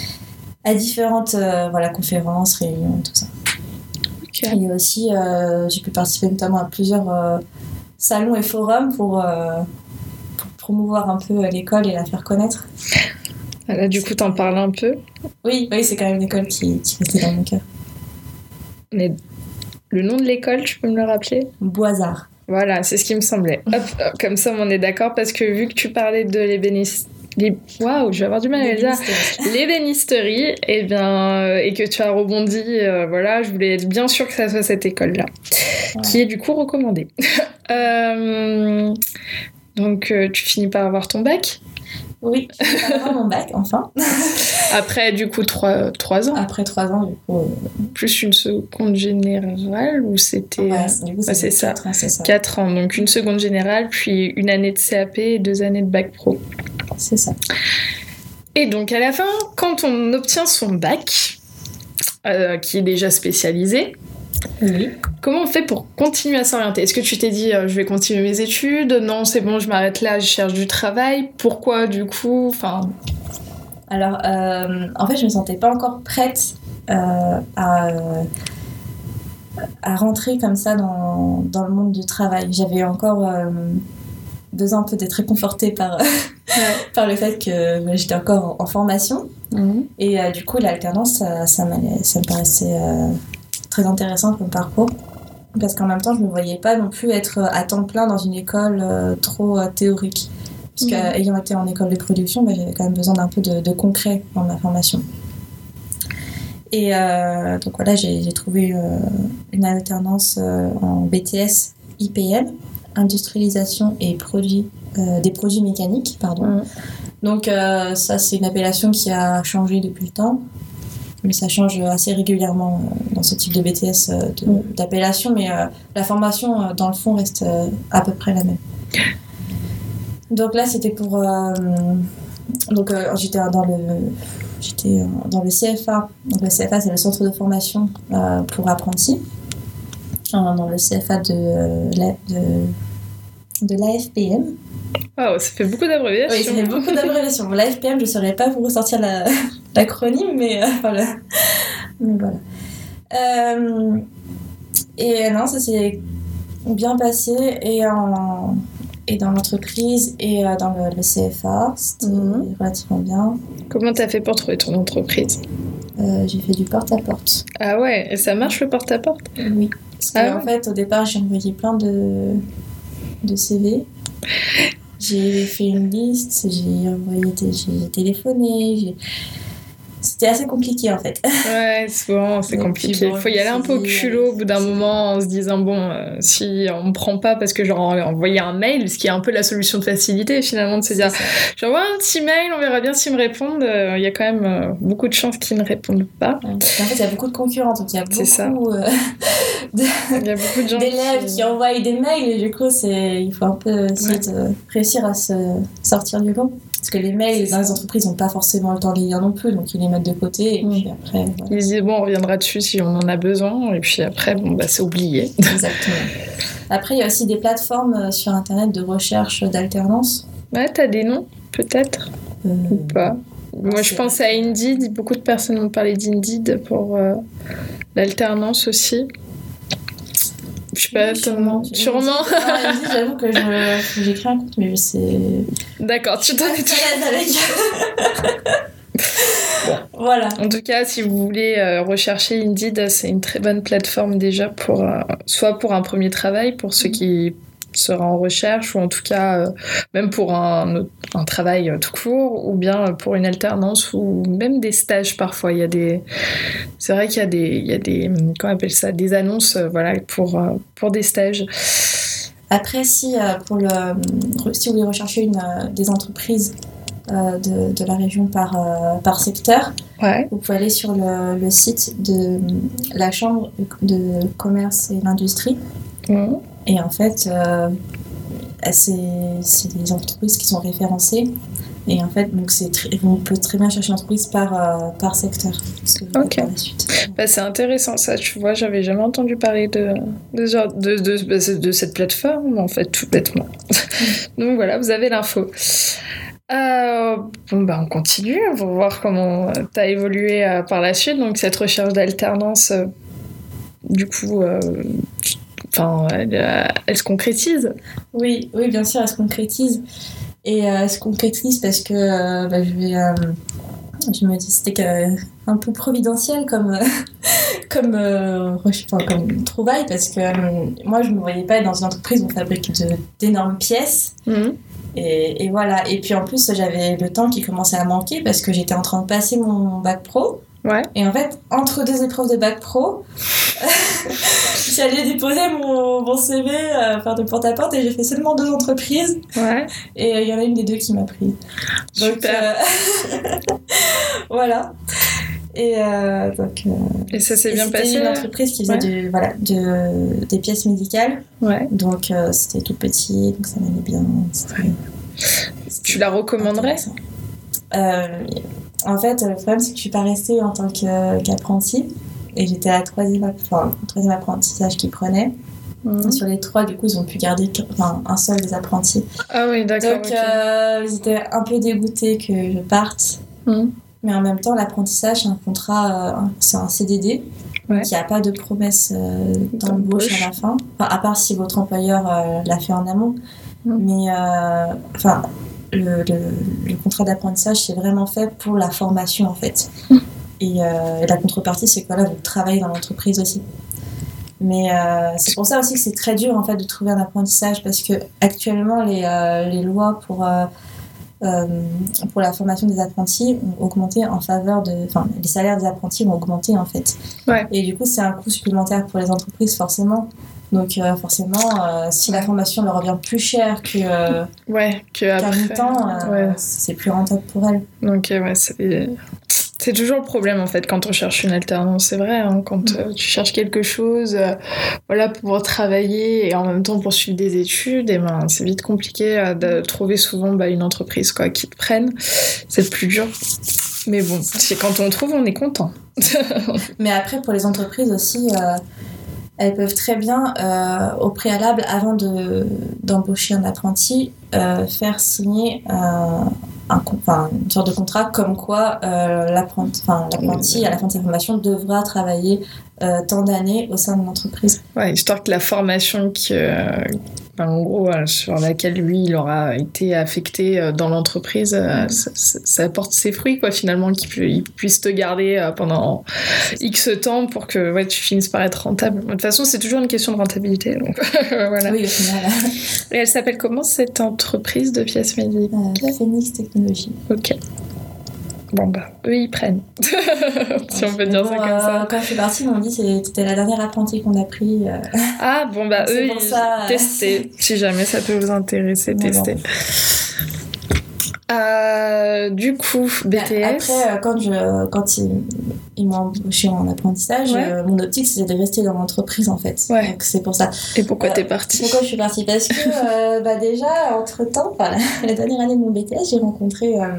à différentes euh, voilà, conférences, réunions, tout ça. Okay. Et aussi, euh, j'ai pu participer notamment à plusieurs euh, salons et forums pour, euh, pour promouvoir un peu l'école et la faire connaître. Là, du coup, t'en parles un peu ? Oui, oui, c'est quand même une école qui, qui restait dans mon cœur. Mais le nom de l'école, tu peux me le rappeler ? Boisard. Voilà, c'est ce qui me semblait. Hop, hop, comme ça, on est d'accord, parce que vu que tu parlais de l'ébéniste... Les... Waouh, je vais avoir du mal à le dire. L'ébénisterie, et, bien, euh, et que tu as rebondi, euh, voilà, je voulais être bien sûre que ça soit cette école-là, ouais. Qui est du coup recommandée. euh, donc, euh, tu finis par avoir ton bac ? Oui, je finis par avoir mon bac, enfin. Après, du coup, trois, trois ans. Après trois ans, du coup. Euh... Plus une seconde générale, ou c'était... Ouais, du coup, ouais, c'est ça. quatre ans, c'est ça. Quatre ans, donc une seconde générale, puis une année de C A P et deux années de bac pro. C'est ça. Et donc, à la fin, quand on obtient son bac, euh, qui est déjà spécialisé, oui. Comment on fait pour continuer à s'orienter ? Est-ce que tu t'es dit euh, je vais continuer mes études ? Non, c'est bon, je m'arrête là, je cherche du travail. Pourquoi du coup ? Enfin. Alors, euh, en fait, je me sentais pas encore prête euh, à, à rentrer comme ça dans, dans le monde du travail. J'avais encore euh, besoin un peu d'être réconfortée par, ouais. par le fait que bah, j'étais encore en, en formation. Mm-hmm. Et euh, du coup, l'alternance, ça, ça, ça me paraissait euh, très intéressant comme parcours. Parce qu'en même temps, je ne me voyais pas non plus être à temps plein dans une école euh, trop euh, théorique. Parce mmh. qu'ayant été en école de production, bah, j'avais quand même besoin d'un peu de, de concret dans ma formation. Et euh, donc voilà, j'ai, j'ai trouvé euh, une alternance euh, en B T S I P M, industrialisation et produits, euh, des produits mécaniques. Pardon. Mmh. Donc euh, ça, c'est une appellation qui a changé depuis le temps. Mais ça change assez régulièrement euh, dans ce type de B T S euh, de, mmh. d'appellation, mais euh, la formation, euh, dans le fond, reste euh, à peu près la même. Donc là, c'était pour... Euh, donc euh, j'étais dans le, j'étais dans le C F A. Donc le C F A, c'est le centre de formation euh, pour apprentis. Dans le C F A de, de, de l'A F P M. Oh, ça fait beaucoup d'abréviations. Oui, ça fait beaucoup d'abréviations. Bon, la F P M, je ne saurais pas vous ressortir la, l'acronyme, mais euh, voilà. Mais voilà. Euh, et non, ça s'est bien passé et, en, et dans l'entreprise et euh, dans le, le C F A, c'était mmh. relativement bien. Comment t'as fait pour trouver ton entreprise ? euh, J'ai fait du porte-à-porte. Ah ouais, et ça marche le porte-à-porte ? Oui, parce qu'en ah ouais. fait, au départ, j'ai envoyé plein de, de C V. J'ai fait une liste, j'ai envoyé, j'ai téléphoné, j'ai... C'était assez compliqué en fait. Ouais, souvent c'est donc, compliqué. Il faut y aller un peu au culot au bout d'un moment en se disant bon, euh, si on me prend pas parce que j'aurais envoyé un mail, ce qui est un peu la solution de facilité finalement, de se dire j'envoie un petit mail, on verra bien s'ils me répondent. Il euh, y a quand même euh, beaucoup de chances qu'ils ne répondent pas. Ouais, en fait, il y a beaucoup de concurrents, donc il y a beaucoup, ça. Euh, de... il y a beaucoup de gens d'élèves qui... qui envoient des mails et du coup, c'est... il faut un peu essayer ouais. de réussir à se sortir du lot. Parce que les mails dans les entreprises n'ont pas forcément le temps de les lire non plus, donc ils les mettent de côté et mmh. puis après... Voilà. Ils disent bon, on reviendra dessus si on en a besoin, et puis après, bon, bah, c'est oublié. Exactement. Après, il y a aussi des plateformes sur Internet de recherche d'alternance. Ouais, t'as des noms, peut-être euh... Ou pas. Moi, je pense à Indeed. Beaucoup de personnes m'ont parlé d'Indeed pour euh, l'alternance aussi. Je sais pas, oui, sûrement. Sûrement. Non, Indeed, j'avoue que je, j'ai créé un compte, mais je sais. D'accord, tu t'en es tout avec. Bon. Voilà. En tout cas, si vous voulez euh, rechercher Indeed, c'est une très bonne plateforme déjà pour euh, soit pour un premier travail pour ceux qui sera en recherche, ou en tout cas euh, même pour un, un travail euh, tout court, ou bien pour une alternance, ou même des stages parfois. Il y a des... C'est vrai qu'il y a des, il y a des, comment on appelle ça, des annonces euh, voilà, pour, euh, pour des stages. Après, si, euh, pour le, si vous voulez rechercher une, euh, des entreprises euh, de, de la région par, euh, par secteur, ouais. vous pouvez aller sur le, le site de la Chambre de commerce et l'industrie. Mmh. Et en fait, euh, c'est, c'est des entreprises qui sont référencées. Et en fait, donc c'est très, on peut très bien chercher une entreprise par, euh, par secteur. Ok. Par la suite. Bah, c'est intéressant ça, tu vois, j'avais jamais entendu parler de, de, de, de, de, de cette plateforme, en fait, tout bêtement. Donc voilà, vous avez l'info. Euh, bon, bah, on continue, on va voir comment tu as évolué euh, par la suite. Donc cette recherche d'alternance, euh, du coup... Euh, Enfin, elle, elle se concrétise. Oui, oui, bien sûr, elle se concrétise. Et euh, elle se concrétise parce que euh, bah, je vais, euh, je me dis c'était que, un peu providentiel comme euh, comme euh, enfin, comme trouvaille, parce que euh, moi je ne me voyais pas être dans une entreprise où on fabrique de, d'énormes pièces. Mmh. Et, et voilà. Et puis en plus j'avais le temps qui commençait à manquer parce que j'étais en train de passer mon bac pro. Ouais. Et en fait, entre deux épreuves de bac pro, j'allais déposer mon, mon C V euh, faire de porte-à-porte et j'ai fait seulement deux entreprises. Ouais. Et il euh, y en a une des deux qui m'a pris. Donc, super. Euh... voilà. Et, euh, donc, euh... et ça s'est et bien c'était passé. C'était une entreprise qui faisait ouais. de, voilà, de, des pièces médicales. Ouais. Donc euh, c'était tout petit, donc ça m'allait bien. C'était, c'était tu la recommanderais euh, En fait, le problème, c'est que je suis pas restée en tant que, qu'apprentie. Et j'étais à la troisième, enfin, troisième apprentissage qu'ils prenaient. Mmh. Sur les trois, du coup, ils ont pu garder enfin, un seul des apprentis. Ah oui, d'accord. Donc, okay. euh, ils étaient un peu dégoûtés que je parte. Mmh. Mais en même temps, l'apprentissage, c'est un contrat, euh, c'est un C D D. Ouais. Donc, il n'y a pas de promesse euh, d'embauche à la fin. Enfin, à part si votre employeur euh, l'a fait en amont. Mmh. Mais, euh, enfin... Le, le, le contrat d'apprentissage, c'est vraiment fait pour la formation, en fait. Mmh. Et, euh, et la contrepartie, c'est que voilà, vous travaillez dans l'entreprise aussi. Mais euh, c'est pour ça aussi que c'est très dur, en fait, de trouver un apprentissage, parce que actuellement, les, euh, les lois pour, euh, euh, pour la formation des apprentis ont augmenté en faveur de... Enfin, les salaires des apprentis ont augmenté, en fait. Ouais. Et du coup, c'est un coût supplémentaire pour les entreprises, forcément. Donc euh, forcément, euh, si la formation leur revient plus cher que, euh, ouais, que qu'à après, mi-temps, euh, ouais. c'est plus rentable pour elles. Donc ouais, c'est... c'est toujours le problème en fait quand on cherche une alternance, c'est vrai, hein, quand mmh. euh, tu cherches quelque chose euh, voilà, pour pouvoir travailler et en même temps poursuivre des études, et ben, c'est vite compliqué euh, de trouver souvent bah, une entreprise quoi, qui te prenne, c'est le plus dur. Mais bon, c'est quand on trouve, on est content. Mais après, pour les entreprises aussi... Euh, elles peuvent très bien, euh, au préalable, avant de, d'embaucher un apprenti, euh, faire signer un, un, enfin, une sorte de contrat comme quoi euh, l'apprenti, enfin, l'apprenti, à la fin de sa formation, devra travailler euh, tant d'années au sein de l'entreprise. Ouais, histoire que la formation qui, euh, ben, en gros, euh, sur laquelle lui, il aura été affecté euh, dans l'entreprise, euh, mmh. ça, ça, ça apporte ses fruits, quoi, finalement, qu'il pu, il puisse te garder euh, pendant X temps pour que ouais, tu finisses par être rentable. De toute façon, c'est toujours une question de rentabilité. Donc, voilà. Oui, au final. Et elle s'appelle comment, cette entreprise de pièces médicales ? euh, Phoenix Technologies. Ok. Bon bah, eux ils prennent. Si on peut dire bon, ça comme euh, ça. Quand je suis partie, ils m'ont dit que c'était la dernière apprentie qu'on a pris. Euh... Ah bon bah, eux ils ça, euh... testez. Si jamais ça peut vous intéresser, bon, testez. Bon. Euh, du coup, B T S. Après, quand, je, quand ils, ils m'ont embauché en apprentissage, ouais. euh, mon optique c'était de rester dans l'entreprise en fait. Ouais. Donc c'est pour ça. Et pourquoi euh, t'es partie ? Pourquoi je suis partie ? Parce que euh, bah déjà, entre temps, la, la dernière année de mon B T S, j'ai rencontré. Euh,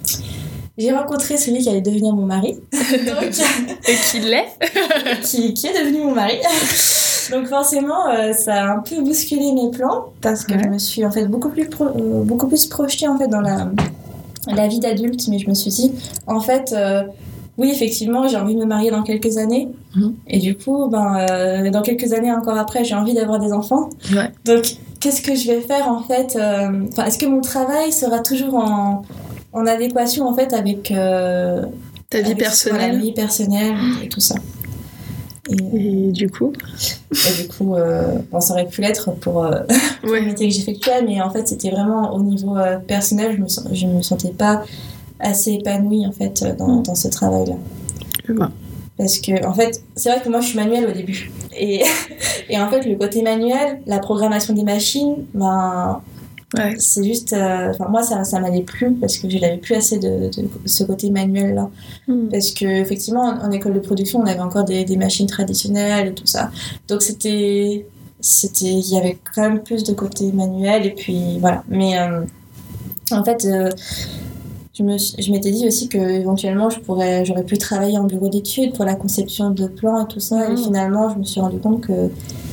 J'ai rencontré celui qui allait devenir mon mari. Donc, et qui l'est qui, qui est devenu mon mari. Donc forcément, euh, ça a un peu bousculé mes plans parce que ouais. je me suis en fait beaucoup plus, pro, euh, beaucoup plus projetée en fait, dans la, la vie d'adulte. Mais je me suis dit, en fait, euh, oui, effectivement, j'ai envie de me marier dans quelques années. Mmh. Et du coup, ben, euh, dans quelques années encore après, j'ai envie d'avoir des enfants. Ouais. Donc, qu'est-ce que je vais faire en fait euh, est-ce que mon travail sera toujours en... en adéquation en fait avec euh, ta vie avec, personnelle, voilà, vie personnelle et tout ça. Et, et du coup, et du coup, euh, bon, ça aurait pu l'être pour, euh, pour ouais. le métier que j'effectuais, mais en fait, c'était vraiment au niveau euh, personnel, je me je me sentais pas assez épanouie en fait dans, mmh. dans ce travail-là. Ouais. Parce que en fait, c'est vrai que moi, je suis manuelle au début, et et en fait, le côté manuel, la programmation des machines, ben ouais. c'est juste euh, enfin moi ça ça m'allait plus parce que je n'avais plus assez de, de ce côté manuel là mm. parce que effectivement en, en école de production on avait encore des, des machines traditionnelles et tout ça, donc c'était c'était il y avait quand même plus de côté manuel et puis voilà, mais euh, en fait euh, je me je m'étais dit aussi que éventuellement je pourrais j'aurais pu travailler en bureau d'études pour la conception de plans et tout ça, mm. et finalement je me suis rendu compte que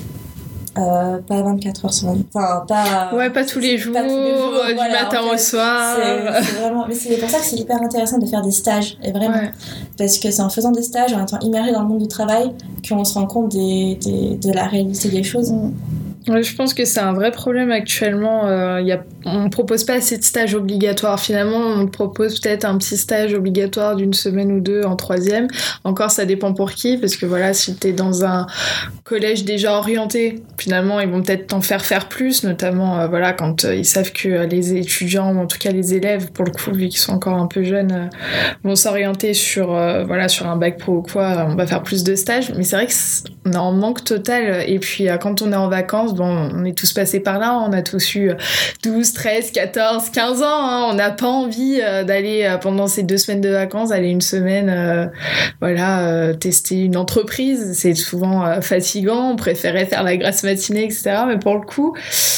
Euh, pas vingt-quatre heures sur vingt-quatre, enfin pas ouais pas tous les jours, pas tous les jours euh, du voilà, matin en fait, au soir c'est, c'est vraiment mais c'est pour ça que c'est hyper intéressant de faire des stages, et vraiment ouais. parce que c'est en faisant des stages, en étant immergé dans le monde du travail, qu'on se rend compte des, des, de la réalité des choses. mm. Ouais, je pense que c'est un vrai problème actuellement. Euh, y a, on ne propose pas assez de stages obligatoires. Finalement, on propose peut-être un petit stage obligatoire d'une semaine ou deux en troisième. Encore, ça dépend pour qui, parce que voilà, si tu es dans un collège déjà orienté, finalement, ils vont peut-être t'en faire faire plus, notamment euh, voilà, quand euh, ils savent que euh, les étudiants, ou en tout cas les élèves, pour le coup, vu qu'ils sont encore un peu jeunes, euh, vont s'orienter sur, euh, voilà, sur un bac pro ou quoi, on va faire plus de stages. Mais c'est vrai qu'on est en manque total. Et puis, euh, quand on est en vacances, bon, on est tous passés par là, on a tous eu douze, treize, quatorze, quinze ans, hein. On n'a pas envie euh, d'aller euh, pendant ces deux semaines de vacances, aller une semaine euh, voilà, euh, tester une entreprise, c'est souvent euh, fatigant, on préférait faire la grasse matinée, et cetera. Mais pour le coup,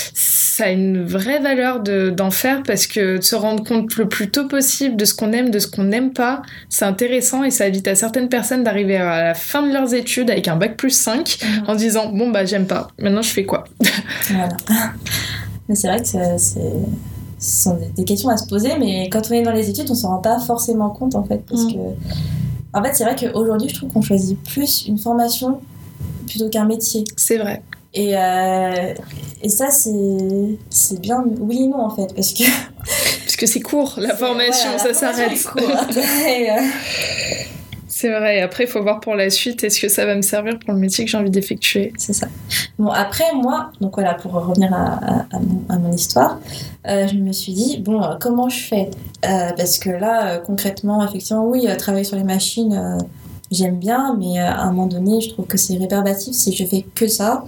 ça a une vraie valeur de, d'en faire, parce que de se rendre compte le plus tôt possible de ce qu'on aime, de ce qu'on n'aime pas, c'est intéressant, et ça évite à certaines personnes d'arriver à la fin de leurs études avec un bac plus cinq mmh. en disant bon bah j'aime pas, maintenant je fais quoi? Voilà. Mais c'est vrai que c'est, c'est, ce sont des, des questions à se poser, mais quand on est dans les études, on s'en rend pas forcément compte en fait, parce mmh. que en fait c'est vrai qu'aujourd'hui je trouve qu'on choisit plus une formation plutôt qu'un métier. C'est vrai. Et, euh, et ça c'est, c'est bien oui et non en fait, parce que parce que c'est court la c'est, formation, voilà, ça la s'arrête. Formation et, euh... C'est vrai, après il faut voir pour la suite, est-ce que ça va me servir pour le métier que j'ai envie d'effectuer. C'est ça. Bon, après moi, donc voilà, pour revenir à, à, à, mon, à mon histoire, euh, je me suis dit, bon, euh, comment je fais euh, parce que là, euh, concrètement, effectivement, oui, euh, travailler sur les machines, euh, j'aime bien, mais euh, à un moment donné, je trouve que c'est rébarbatif si je fais que ça.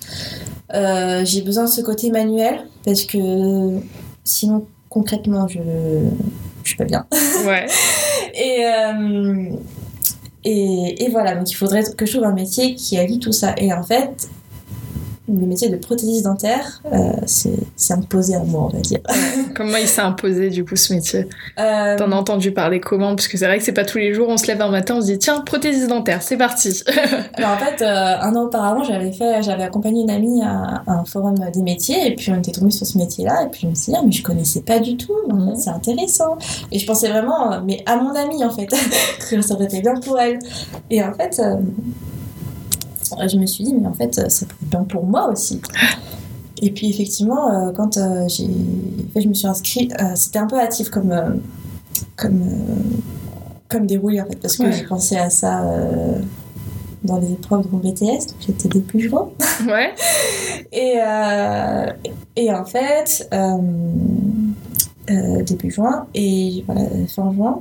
Euh, j'ai besoin de ce côté manuel, parce que sinon, concrètement, je je suis pas bien. Ouais. Et... Euh, Et, et voilà, donc il faudrait que je trouve un métier qui allie tout ça. Et en fait, le métier de prothésiste dentaire, euh, c'est, c'est imposé à moi, on va dire. Comment il s'est imposé, du coup, ce métier euh... T'en as entendu parler comment? Parce que c'est vrai que c'est pas tous les jours, on se lève un matin, on se dit, tiens, prothésiste dentaire, c'est parti. Alors, en fait, euh, un an auparavant, j'avais, fait, j'avais accompagné une amie à, à un forum des métiers, et puis on était tombés sur ce métier-là, et puis je me suis dit, ah, mais je connaissais pas du tout, en mmh. fait, c'est intéressant. Et je pensais vraiment, mais à mon amie, en fait, que ça aurait été bien pour elle. Et en fait... Euh, je me suis dit, mais en fait, ça pourrait être bien pour moi aussi. Et puis, effectivement, euh, quand euh, j'ai... En fait, je me suis inscrite, euh, c'était un peu hâtif comme, euh, comme, euh, comme déroulé, en fait, parce que ouais. j'ai pensé à ça euh, dans les épreuves de mon B T S, donc j'étais début juin. Ouais. et, euh, et en fait, euh, euh, début juin, et voilà, fin juin,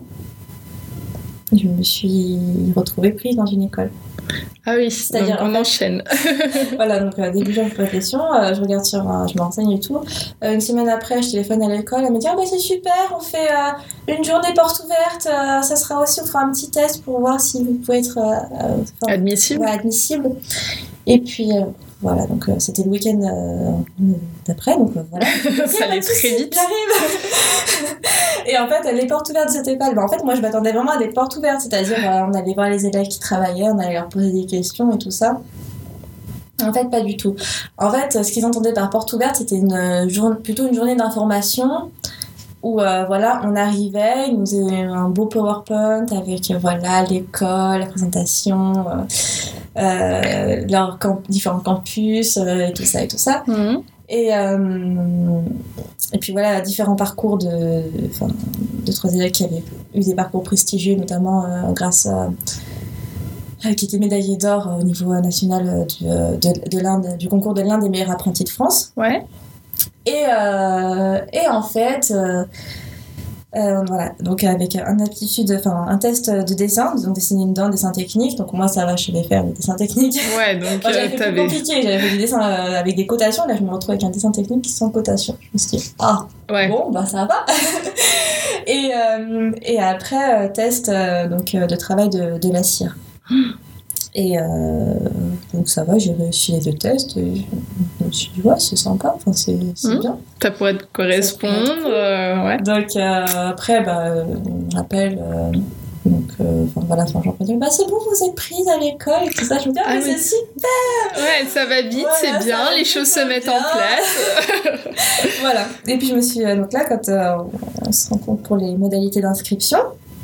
je me suis retrouvée prise dans une école. Ah oui, c'est-à-dire on enchaîne. Voilà, donc euh, début juin, je pose la question, euh, je regarde sur, euh, je me renseigne et tout. Euh, une semaine après, je téléphone à l'école, elle me dit ah bah c'est super, on fait euh, une journée porte ouverte, euh, ça sera aussi, on fera un petit test pour voir si vous pouvez être euh, euh, admissible. Ouais, admissible. Et puis euh, voilà, donc euh, c'était le week-end euh, d'après, donc euh, voilà. Ça allait très vite. J'arrive. Et en fait, les portes ouvertes de cette école, bah, en fait, moi je m'attendais vraiment à des portes ouvertes, c'est-à-dire euh, on allait voir les élèves qui travaillaient, on allait leur poser des questions et tout ça. En fait, pas du tout. En fait, ce qu'ils entendaient par porte ouverte, c'était une journée, plutôt une journée d'information où euh, voilà, on arrivait, ils nous faisaient un beau PowerPoint avec euh, voilà, l'école, la présentation, euh, euh, leurs camp- différents campus euh, et tout ça et tout ça. Mmh. Et, euh, et puis voilà, différents parcours de, enfin, de trois élèves qui avaient eu des parcours prestigieux, notamment euh, grâce à. Euh, qui étaient médaillés d'or euh, au niveau national du, euh, de, de l'un, du concours de l'un des meilleurs apprentis de France. Ouais. Et, euh, et en fait. Euh, Euh, voilà, donc avec un aptitude, enfin un test de dessin, ils ont dessiné une dent, un dessin technique, donc moi ça va, je savais faire le dessin technique. Ouais, donc enfin, j'avais euh, fait plus compliqué, j'avais fait des dessins euh, avec des cotations, là je me retrouve avec un dessin technique sans cotation. Je me suis dit, ah, ouais. Bon, bah ça va. et, euh, et après, euh, test euh, donc, euh, de travail de, de la cire. Et euh, donc ça va, j'ai réussi les deux tests et je me suis dit ouais c'est sympa, enfin, c'est, c'est mmh. bien. Ça pourrait te correspondre, cool. euh, ouais. Donc euh, après bah, on rappelle, euh, donc euh, voilà, enfin, j'en dis bah c'est bon vous êtes prise à l'école et tout ça, je me dis ah, ah mais oui. c'est super. Ouais ça va vite, voilà, c'est bien, les choses se mettent bien. En place. Voilà, et puis je me suis, donc là quand euh, on se rend compte pour les modalités d'inscription.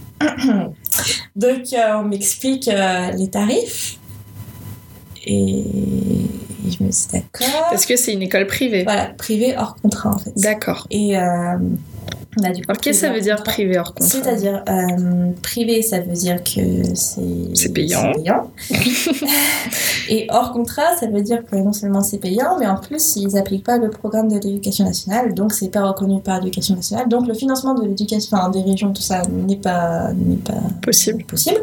Donc euh, on m'explique euh, les tarifs et je me suis dit d'accord. Parce que c'est une école privée. Voilà, privée hors contrat en fait. D'accord. Et euh, on a du coup. Alors qu'est-ce que ça veut dire privé hors contrat? C'est-à-dire euh, privé, ça veut dire que c'est. C'est payant. C'est payant. Et hors contrat, ça veut dire que non seulement c'est payant, mais en plus ils n'appliquent pas le programme de l'éducation nationale, donc c'est pas reconnu par l'éducation nationale, donc le financement de l'éducation, enfin des régions, tout ça n'est pas n'est pas possible. Possible.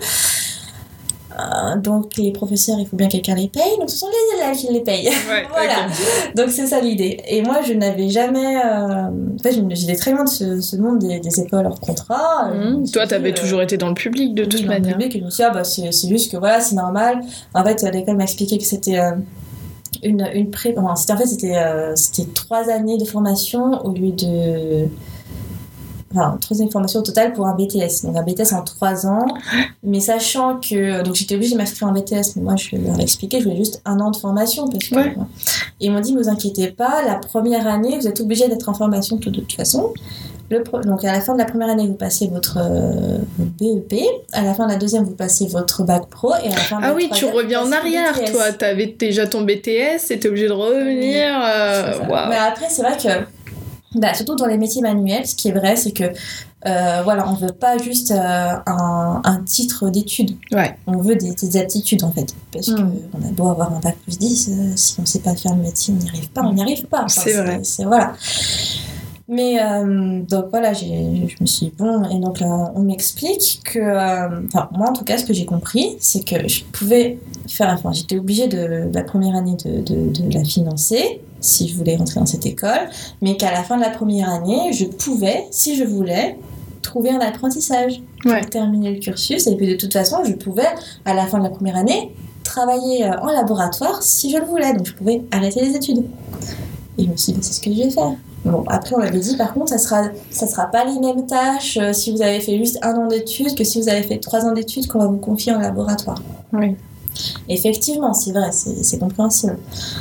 Euh, donc les professeurs, il faut bien que quelqu'un les paye, donc ce sont les élèves qui les payent. Ouais, voilà. Okay. Donc c'est ça l'idée. Et moi, je n'avais jamais. Euh... En fait, j'étais très loin de ce, ce monde des, des écoles hors contrat. Mmh. Toi, t'avais euh... toujours été dans le public de toute oui, manière. Dans le public, et je me suis dit, ah, bah, c'est, c'est juste que voilà, c'est normal. En fait, l'école m'a expliqué que c'était. Euh... Une, une pré... Enfin, c'était, en fait, c'était, euh, c'était trois années de formation au lieu de. Enfin, trois années de formation au total pour un B T S. Donc, un B T S en trois ans. Mais sachant que. Donc, j'étais obligée de m'inscrire en B T S, mais moi, je leur ai expliqué, je voulais juste un an de formation. Parce que, ouais. Et ils m'ont dit, ne vous inquiétez pas, la première année, vous êtes obligés d'être en formation de toute façon. Le pro... Donc, à la fin de la première année, vous passez votre euh, B E P. À la fin de la deuxième, vous passez votre bac pro. Et à la fin de ah la oui, tu reviens en arrière, B T S. Toi. T'avais déjà ton B T S et t'es obligé de revenir. Euh... Wow. Mais après, c'est vrai que. Bah, surtout dans les métiers manuels, ce qui est vrai, c'est que euh, voilà, on veut pas juste euh, un, un titre d'études. Ouais. On veut des, des aptitudes en fait. Parce mmh. qu'on a beau avoir un bac plus dix, euh, si on sait pas faire le métier, on n'y arrive pas, on n'y arrive pas. Enfin, c'est, c'est vrai. C'est, voilà. Mais euh, donc voilà, j'ai, je me suis dit bon, et donc là, on m'explique que, euh, enfin, moi en tout cas, ce que j'ai compris, c'est que je pouvais faire, enfin, j'étais obligée de, de la première année de, de, de la financer, si je voulais rentrer dans cette école, mais qu'à la fin de la première année, je pouvais, si je voulais, trouver un apprentissage pour ouais. terminer le cursus, et puis de toute façon, je pouvais, à la fin de la première année, travailler en laboratoire si je le voulais, donc je pouvais arrêter les études. Et je me suis dit, bah, c'est ce que je vais faire. Bon, après, on m'avait dit, par contre, ça sera, ça sera pas les mêmes tâches euh, si vous avez fait juste un an d'études que si vous avez fait trois ans d'études qu'on va vous confier en laboratoire. Oui. Effectivement, c'est vrai, c'est, c'est compréhensible.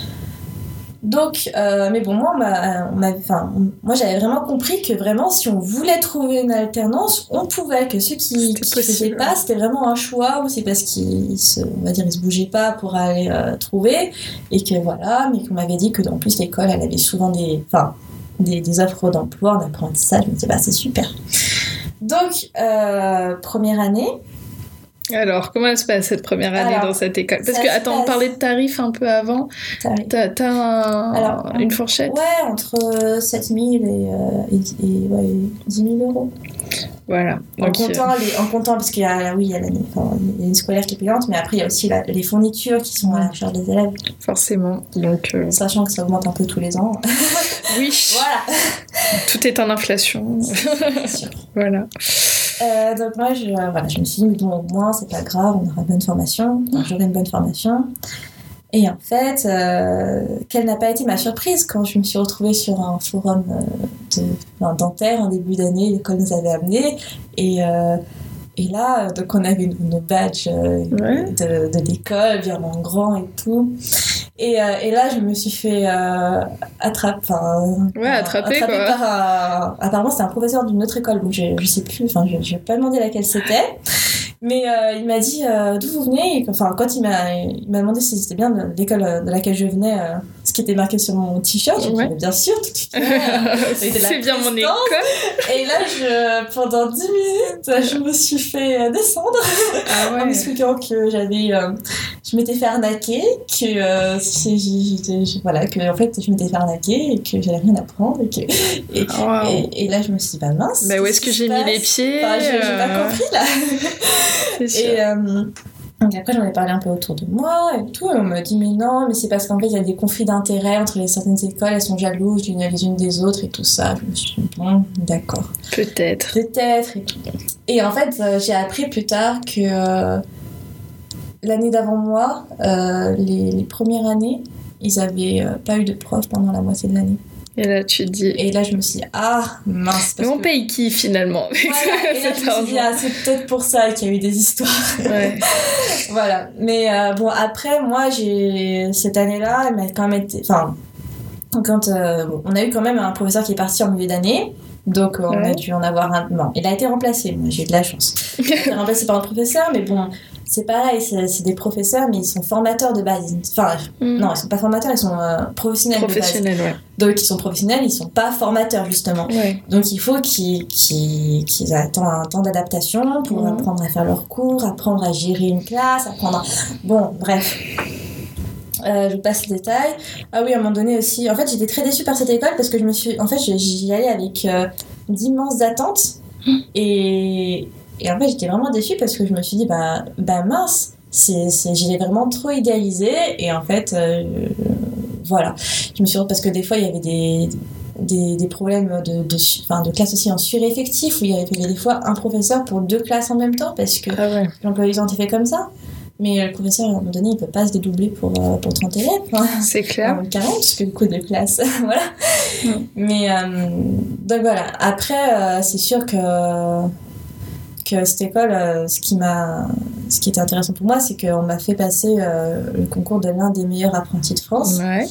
Donc, euh, mais bon, moi, on m'a, on m'a, enfin, moi, j'avais vraiment compris que vraiment, si on voulait trouver une alternance, on pouvait, que ceux qui ne faisaient pas, c'était vraiment un choix, ou c'est parce qu'ils se, on va dire, ils se bougeaient pas pour aller euh, trouver, et que voilà, mais qu'on m'avait dit que, en plus, l'école, elle avait souvent des, enfin, Des, des offres d'emploi, en apprentissage. Je me disais, bah, c'est super. Donc, euh, première année. Alors, comment elle se passe cette première année Alors, dans cette école ? Parce que, attends, passe... on parlait de tarifs un peu avant. Tarif. T'as, t'as un, Alors, une fourchette ? Ouais, entre sept mille et, euh, et, et ouais, dix mille euros. Voilà. En, donc, comptant, euh... les, en comptant, parce qu'il y a, oui, il y a, l'année, enfin, il y a une scolaire qui est payante, mais après, il y a aussi la, les fournitures qui sont à la charge des élèves. Forcément. Donc, euh... Sachant que ça augmente un peu tous les ans. Oui. Voilà. Tout est en inflation. Voilà. Euh, donc moi, je, euh, voilà, je me suis dit, mais bon, au moins, c'est pas grave, on aura une bonne formation. Enfin, j'aurai une bonne formation. Et en fait, euh, quelle n'a pas été ma surprise quand je me suis retrouvée sur un forum euh, de, enfin, dentaire en début d'année, l'école nous avait amené. Et, euh, et là, donc on avait nos badges euh, ouais. de, de l'école, bien en grand et tout. Et, euh, et là, je me suis fait euh, attraper, ouais, attraper, attraper quoi. par un... Apparemment, c'était un professeur d'une autre école, donc je, je sais plus, enfin, je, je vais pas demander laquelle c'était. Mais euh, il m'a dit euh, d'où vous venez. Et, enfin, quand il m'a, il m'a demandé si c'était bien de l'école de laquelle je venais, euh, ce qui était marqué sur mon t-shirt. J'ai ouais. dit, bien sûr, tout de suite. Euh, c'est bien mon école. Et là, je, pendant dix minutes, je me suis fait descendre ah ouais. en m'expliquant que j'avais, euh, je m'étais fait arnaquer, que euh, j'étais, je, voilà, que en fait, je m'étais fait arnaquer et que j'allais rien apprendre. Et, que, et, wow. et, et là, je me suis dit, bah mince. Bah, où est-ce que j'ai mis les pieds enfin, je, j'ai euh... pas compris là. Et euh, donc après j'en ai parlé un peu autour de moi et tout, et on me dit mais non, mais c'est parce qu'en fait il y a des conflits d'intérêts entre les certaines écoles, elles sont jalouses les unes les unes des autres et tout ça. Je me suis dit bon, d'accord. Peut-être. Peut-être. Et, et en fait euh, j'ai appris plus tard que euh, l'année d'avant moi, euh, les, les premières années, ils avaient euh, pas eu de prof pendant la moitié de l'année. Et là, tu dis... Et là, je me suis dit, ah, mince. Mais on que... paye qui, finalement avec voilà. Et là, je me suis dit, ah, c'est peut-être pour ça qu'il y a eu des histoires. Ouais. Voilà. Mais euh, bon, après, moi, j'ai... cette année-là, elle m'a quand même été... Enfin, quand euh, bon, on a eu quand même un professeur qui est parti en milieu d'année. Donc, euh, on ouais. a dû en avoir un... Bon, il a été remplacé. Moi, j'ai eu de la chance. Il a été remplacé par un professeur, mais bon... C'est pareil, c'est, c'est des professeurs, mais ils sont formateurs de base. Enfin, mm. non, ils sont pas formateurs, ils sont euh, professionnels, professionnels de base. Ouais. Donc, ils sont professionnels, ils sont pas formateurs, justement. Ouais. Donc, il faut qu'ils, qu'ils, qu'ils attendent un temps d'adaptation pour mm. apprendre à faire leurs cours, apprendre à gérer une classe, apprendre à... Bon, bref. Euh, je passe les détails. Ah oui, à un moment donné aussi... En fait, j'étais très déçue par cette école parce que je me suis... En fait, j'y allais avec euh, d'immenses attentes. Mm. Et... Et en fait, j'étais vraiment déçue parce que je me suis dit, bah, bah mince, c'est, c'est, je l'ai vraiment trop idéalisé. Et en fait, euh, voilà. Je me suis rendue parce que des fois, il y avait des, des, des problèmes de, de, enfin, de classe aussi en sureffectif où il y avait des fois un professeur pour deux classes en même temps parce que ah ouais. l'emploi du temps est fait comme ça. Mais le professeur, à un moment donné, il ne peut pas se dédoubler pour, euh, pour trente élèves. Hein. C'est clair. Enfin, quarante, parce que le coup de classe, voilà. Mm. Mais, euh, donc voilà. Après, euh, c'est sûr que... que cette école, euh, ce qui m'a, ce qui était intéressant pour moi, c'est qu'on m'a fait passer euh, le concours de l'un des meilleurs apprentis de France. Ouais.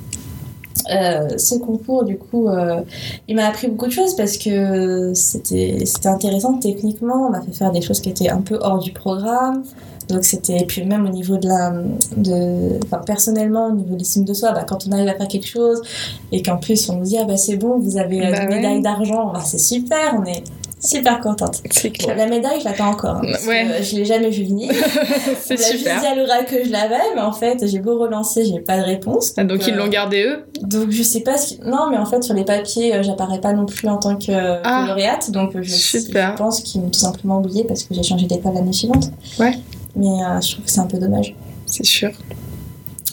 Euh, ce concours, du coup, euh, il m'a appris beaucoup de choses parce que c'était, c'était intéressant techniquement. On m'a fait faire des choses qui étaient un peu hors du programme. Donc c'était, et puis même au niveau de la, de, enfin personnellement, au niveau de l'estime de soi, bah, quand on arrive à faire quelque chose et qu'en plus on nous dit ah bah c'est bon, vous avez bah une ouais. médaille d'argent, bah, c'est super, on est super contente. C'est clair. Bon, la médaille, je l'attends encore. Hein, parce ouais. que je l'ai jamais vue venir. C'est on super. juste dit à Laura que je l'avais, mais en fait, j'ai beau relancer, j'ai pas de réponse. Donc, ah, donc euh, ils l'ont gardé eux. Donc je sais pas ce qui... Non, mais en fait, sur les papiers, euh, j'apparais pas non plus en tant que, ah, que lauréate. Donc je, je pense qu'ils m'ont tout simplement oublié parce que j'ai changé d'école l'année suivante. Ouais. Mais euh, je trouve que c'est un peu dommage. C'est sûr.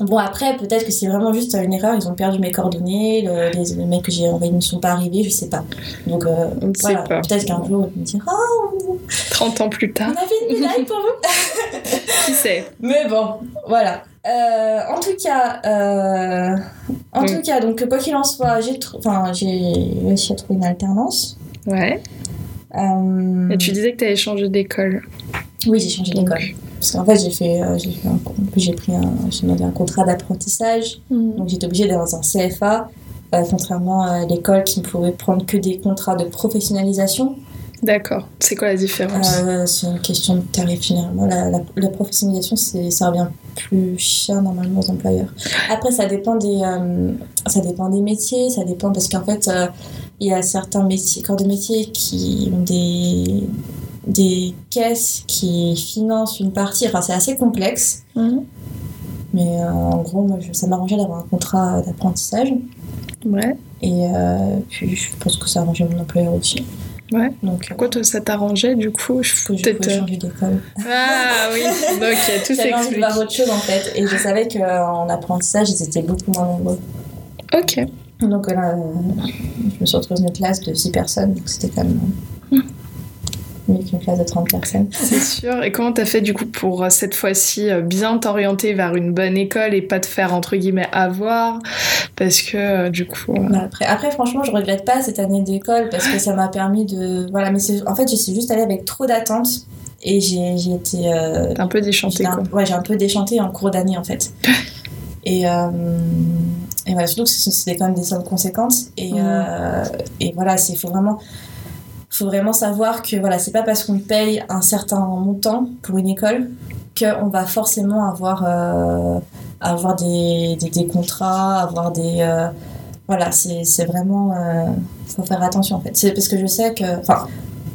Bon, après, peut-être que c'est vraiment juste une erreur, ils ont perdu mes coordonnées, le, les, les mecs que j'ai envoyés ne sont pas arrivés, je sais pas. Donc, euh, on ne voilà, sait pas. Peut-être qu'un jour, ils vont me dire oh, trente ans plus tard. On avait une médaille pour vous. Qui sait? Mais bon, voilà. Euh, en tout cas, euh, en oui. tout cas, donc quoi qu'il en soit, j'ai, tr- enfin, j'ai réussi à trouver une alternance. Ouais. Euh... Et tu disais que tu avais changé d'école. Oui, j'ai changé d'école. Donc. Parce qu'en fait, j'ai fait, euh, j'ai fait un, j'ai pris un, j'ai demandé un contrat d'apprentissage. Mmh. Donc j'étais obligée d'aller dans un C F A, euh, contrairement à l'école qui ne pouvait prendre que des contrats de professionnalisation. D'accord. C'est quoi la différence? euh, C'est une question de tarif généralement. La, la, la professionnalisation, c'est, ça revient plus cher normalement aux employeurs. Après, ça dépend des, euh, ça dépend des métiers, ça dépend parce qu'en fait, euh, il y a certains métiers, corps de métiers qui ont des des caisses qui financent une partie, enfin c'est assez complexe, mmh. mais euh, en gros moi je, ça m'arrangeait d'avoir un contrat d'apprentissage, ouais. et euh, puis je pense que ça arrangeait mon employeur aussi. Ouais. Donc, pourquoi toi, ça t'arrangeait du coup? Je que je pouvais changer d'école. Ah oui, donc tout s'explique. J'avais envie de voir autre chose en fait, et je savais qu'en apprentissage ils étaient beaucoup moins nombreux. Ok. Donc là, je me suis retrouvée dans une classe de six personnes, donc c'était quand même... Mmh. mieux qu'une classe de trente personnes. C'est sûr. Et comment t'as fait du coup pour cette fois-ci bien t'orienter vers une bonne école et pas te faire entre guillemets avoir? Parce que du coup... Bah après, après franchement je regrette pas cette année d'école parce que ça m'a permis de... Voilà, mais c'est... en fait je suis juste allée avec trop d'attentes et j'ai, j'ai été... Euh... T'as un peu déchanté un... quoi. Ouais, j'ai un peu déchanté en cours d'année en fait. et... Euh... Et voilà, surtout que c'était quand même des sommes conséquentes et, mmh. euh... et voilà, il faut vraiment... faut vraiment savoir que voilà, c'est pas parce qu'on paye un certain montant pour une école qu'on va forcément avoir, euh, avoir des, des, des contrats, avoir des... Euh, voilà, c'est, c'est vraiment... Euh, faut faire attention en fait. C'est parce que je sais que... Enfin,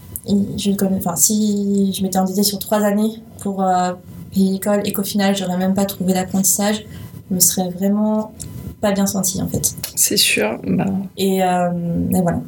je connais, enfin, si je m'étais endettée sur trois années pour euh, payer l'école et qu'au final j'aurais même pas trouvé d'apprentissage, je me serais vraiment pas bien sentie en fait. C'est sûr. Bah... Et, euh, et voilà.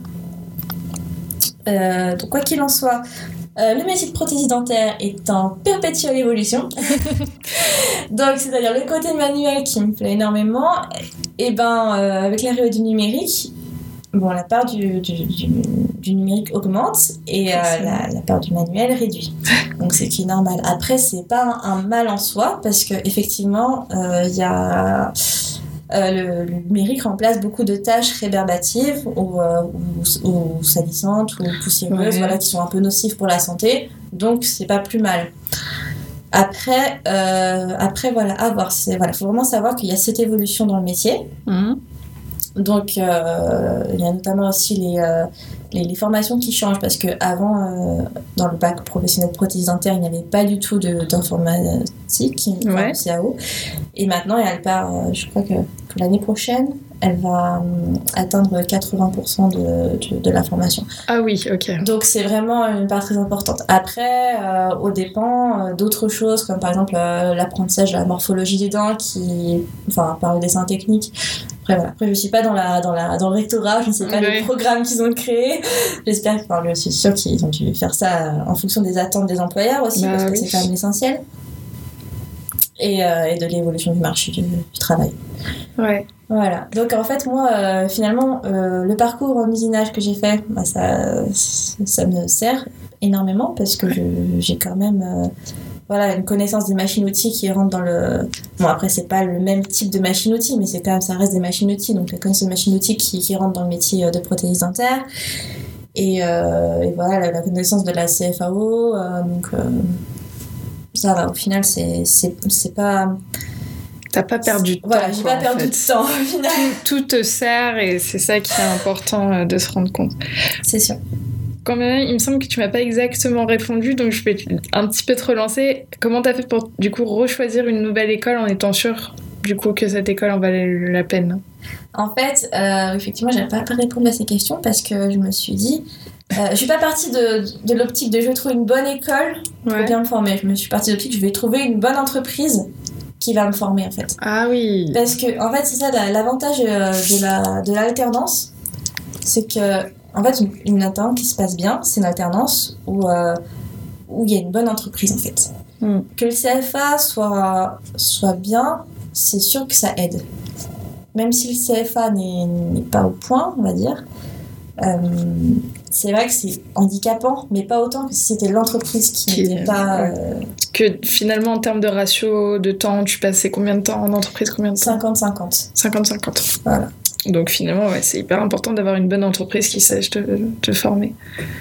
Euh, donc quoi qu'il en soit, euh, le métier de prothésiste dentaire est en perpétuelle évolution. Donc c'est-à-dire le côté manuel qui me plaît énormément, et ben euh, avec l'arrivée du numérique, bon la part du, du, du, du numérique augmente et euh, la, la part du manuel réduit. Donc c'est qui est normal. Après c'est pas un, un mal en soi parce que effectivement il euh, y a Euh, le, le numérique remplace beaucoup de tâches rébarbatives ou, euh, ou, ou salissantes ou poussiéreuses, ouais. Voilà, qui sont un peu nocives pour la santé, donc c'est pas plus mal. Après, euh, après voilà, à voir. Il voilà, faut vraiment savoir qu'il y a cette évolution dans le métier. Mmh. Donc, euh, il y a notamment aussi les, euh, les, les formations qui changent parce qu'avant, euh, dans le bac professionnel de prothésiste dentaire, il n'y avait pas du tout de, d'informatique, ouais. C A O. Et maintenant, elle part, euh, je crois que pour l'année prochaine, elle va euh, atteindre quatre-vingts pour cent de, de, de la formation. Ah oui, ok. Donc, c'est vraiment une part très importante. Après, euh, au dépend euh, d'autres choses, comme par exemple euh, l'apprentissage de la morphologie des dents, qui, enfin, par le dessin technique. Après, voilà. Après, je ne suis pas dans, la, dans, la, dans le rectorat, je ne sais pas oui. les programmes qu'ils ont créés. J'espère, enfin, je suis sûre qu'ils ont dû faire ça en fonction des attentes des employeurs aussi, bah, parce que oui. c'est quand même essentiel. Et, euh, et de l'évolution du marché du, du travail. Ouais. Voilà. Donc, en fait, moi, euh, finalement, euh, le parcours en usinage que j'ai fait, bah, ça, ça me sert énormément parce que je, j'ai quand même... Euh, voilà, une connaissance des machines-outils qui rentre dans le... Bon, après, c'est pas le même type de machine-outils, mais c'est quand même, ça reste des machines-outils. Donc, la connaissance des machines-outils qui, qui rentrent dans le métier de prothésiste dentaire. Et, euh, et voilà, la, la connaissance de la C F A O. Euh, donc, euh, ça va. Au final, c'est, c'est, c'est pas... T'as pas perdu de temps. Voilà, j'ai quoi, pas perdu fait. de temps, au final. Tout, tout te sert et c'est ça qui est important de se rendre compte. C'est sûr. Quand même, il me semble que tu m'as pas exactement répondu, donc je vais un petit peu te relancer. Comment t'as fait pour, du coup, rechoisir une nouvelle école en étant sûre, du coup, que cette école en valait la peine? En fait, euh, effectivement, j'avais pas répondu à ces questions parce que je me suis dit... Euh, je suis pas partie de, de l'optique de je vais trouver une bonne école pour ouais. bien me former. Je me suis partie de l'optique de je vais trouver une bonne entreprise qui va me former, en fait. Ah oui. Parce que, en fait, c'est ça, l'avantage de, la, de l'alternance, c'est que... En fait, une, une alternance qui se passe bien, c'est une alternance où euh, où il y a une bonne entreprise en fait. Mm. Que le C F A soit soit bien, c'est sûr que ça aide. Même si le C F A n'est, n'est pas au point, on va dire, euh, c'est vrai que c'est handicapant, mais pas autant que si c'était l'entreprise qui, qui n'était pas... Euh... Que finalement, en termes de ratio de temps, tu passais combien de temps en entreprise, combien de temps ? cinquante cinquante. cinquante cinquante. Voilà. Donc finalement, ouais, c'est hyper important d'avoir une bonne entreprise qui sache te, te former.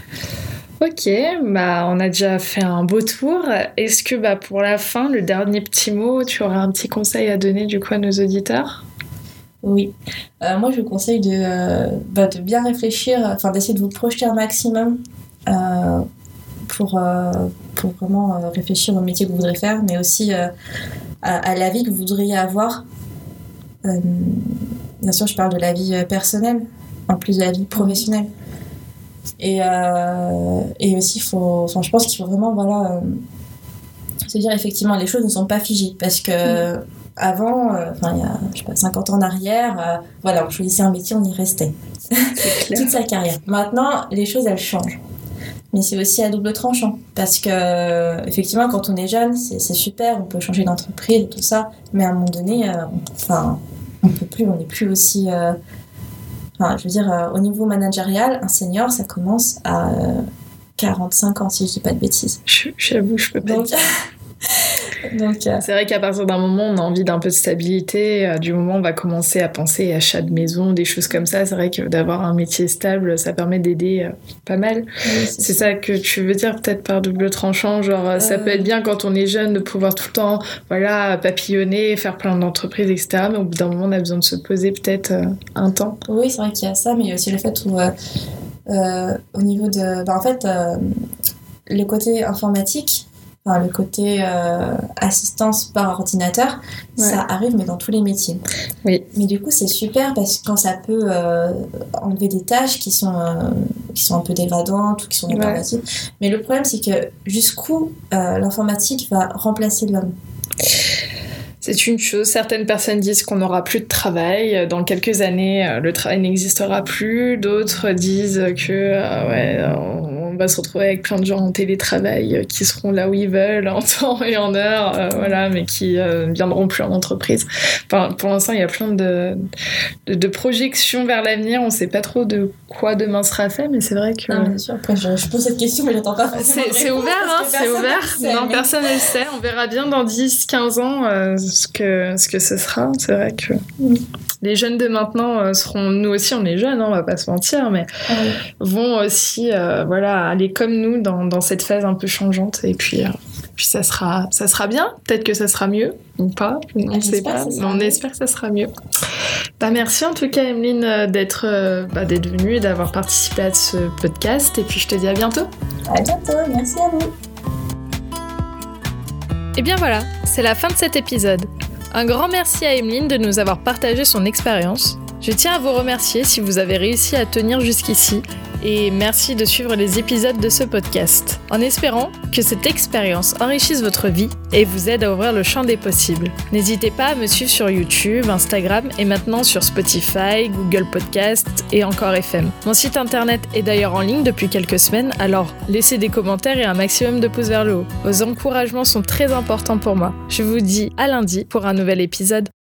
Ok, bah on a déjà fait un beau tour. Est-ce que bah, pour la fin, le dernier petit mot, tu aurais un petit conseil à donner du coup à nos auditeurs ? Oui. Euh, moi, je vous conseille de, euh, bah, de bien réfléchir, enfin d'essayer de vous projeter un maximum euh, pour, euh, pour vraiment euh, réfléchir au métier que vous voudrez faire, mais aussi euh, à, à la vie que vous voudriez avoir. Euh, bien sûr, je parle de la vie personnelle, en plus de la vie professionnelle. Et, euh, et aussi, faut, enfin, je pense qu'il faut vraiment voilà, euh, se dire effectivement, les choses ne sont pas figées. Parce que mmh. avant, euh, enfin, il y a je sais pas, cinquante ans en arrière, euh, voilà, on choisissait un métier, on y restait. Toute sa carrière. Maintenant, les choses, elles changent. Mais c'est aussi à double tranchant. Parce que, effectivement, quand on est jeune, c'est, c'est super, on peut changer d'entreprise et tout ça. Mais à un moment donné, euh, on, enfin, on peut plus, on n'est plus aussi... Euh, Enfin, je veux dire, euh, au niveau managérial, un senior, ça commence à euh, quarante-cinq ans, si je dis pas de bêtises. J'avoue, je peux pas Donc, dire. Donc, euh... c'est vrai qu'à partir d'un moment, on a envie d'un peu de stabilité. Euh, du moment où on va commencer à penser à achat de maison, des choses comme ça, c'est vrai que d'avoir un métier stable, ça permet d'aider euh, pas mal. Oui, c'est c'est ça que tu veux dire peut-être par double tranchant, genre euh... ça peut être bien quand on est jeune de pouvoir tout le temps voilà, papillonner, faire plein d'entreprises, et cetera. Mais au bout d'un moment, on a besoin de se poser peut-être euh, un temps. Oui, c'est vrai qu'il y a ça, mais il y a aussi le fait où, euh, euh, au niveau de... Bah, en fait, euh, le côté informatique, enfin, le côté euh, assistance par ordinateur, ouais. Ça arrive mais dans tous les métiers. Oui. Mais du coup, c'est super parce que quand ça peut euh, enlever des tâches qui sont, euh, qui sont un peu dégradantes ou qui sont répétitives. Ouais. Mais le problème, c'est que jusqu'où euh, l'informatique va remplacer l'homme. C'est une chose. Certaines personnes disent qu'on n'aura plus de travail. Dans quelques années, le travail n'existera plus. D'autres disent que euh, ouais, on va se retrouver avec plein de gens en télétravail qui seront là où ils veulent, en temps et en heure, euh, voilà, mais qui ne euh, viendront plus en entreprise. Enfin, pour l'instant, il y a plein de, de, de projections vers l'avenir. On ne sait pas trop de quoi demain sera fait, mais c'est vrai que... Non, bien sûr. Après, je, je pose cette question, mais j'attends pas forcément c'est, c'est ouvert, hein, c'est ouvert. Sait, non, mais... personne ne le sait. On verra bien dans dix quinze ans euh, ce, que, ce que ce sera. C'est vrai que mm. les jeunes de maintenant euh, seront... Nous aussi, on est jeunes, hein, on ne va pas se mentir, mais ah oui. vont aussi euh, voilà, aller comme nous dans, dans cette phase un peu changeante. Et puis, euh, puis ça, sera, ça sera bien. Peut-être que ça sera mieux ou pas. On ne sait pas, mais on mieux. espère que ça sera mieux. Bah, merci en tout cas, Emeline, d'être, euh, bah, d'être venue et d'avoir participé à ce podcast. Et puis, je te dis à bientôt. À bientôt. Merci à vous. Et bien voilà, c'est la fin de cet épisode. Un grand merci à Emeline de nous avoir partagé son expérience. Je tiens à vous remercier si vous avez réussi à tenir jusqu'ici et merci de suivre les épisodes de ce podcast, en espérant que cette expérience enrichisse votre vie et vous aide à ouvrir le champ des possibles. N'hésitez pas à me suivre sur YouTube, Instagram et maintenant sur Spotify, Google Podcasts et encore F M. Mon site internet est d'ailleurs en ligne depuis quelques semaines, alors laissez des commentaires et un maximum de pouces vers le haut. Vos encouragements sont très importants pour moi. Je vous dis à lundi pour un nouvel épisode.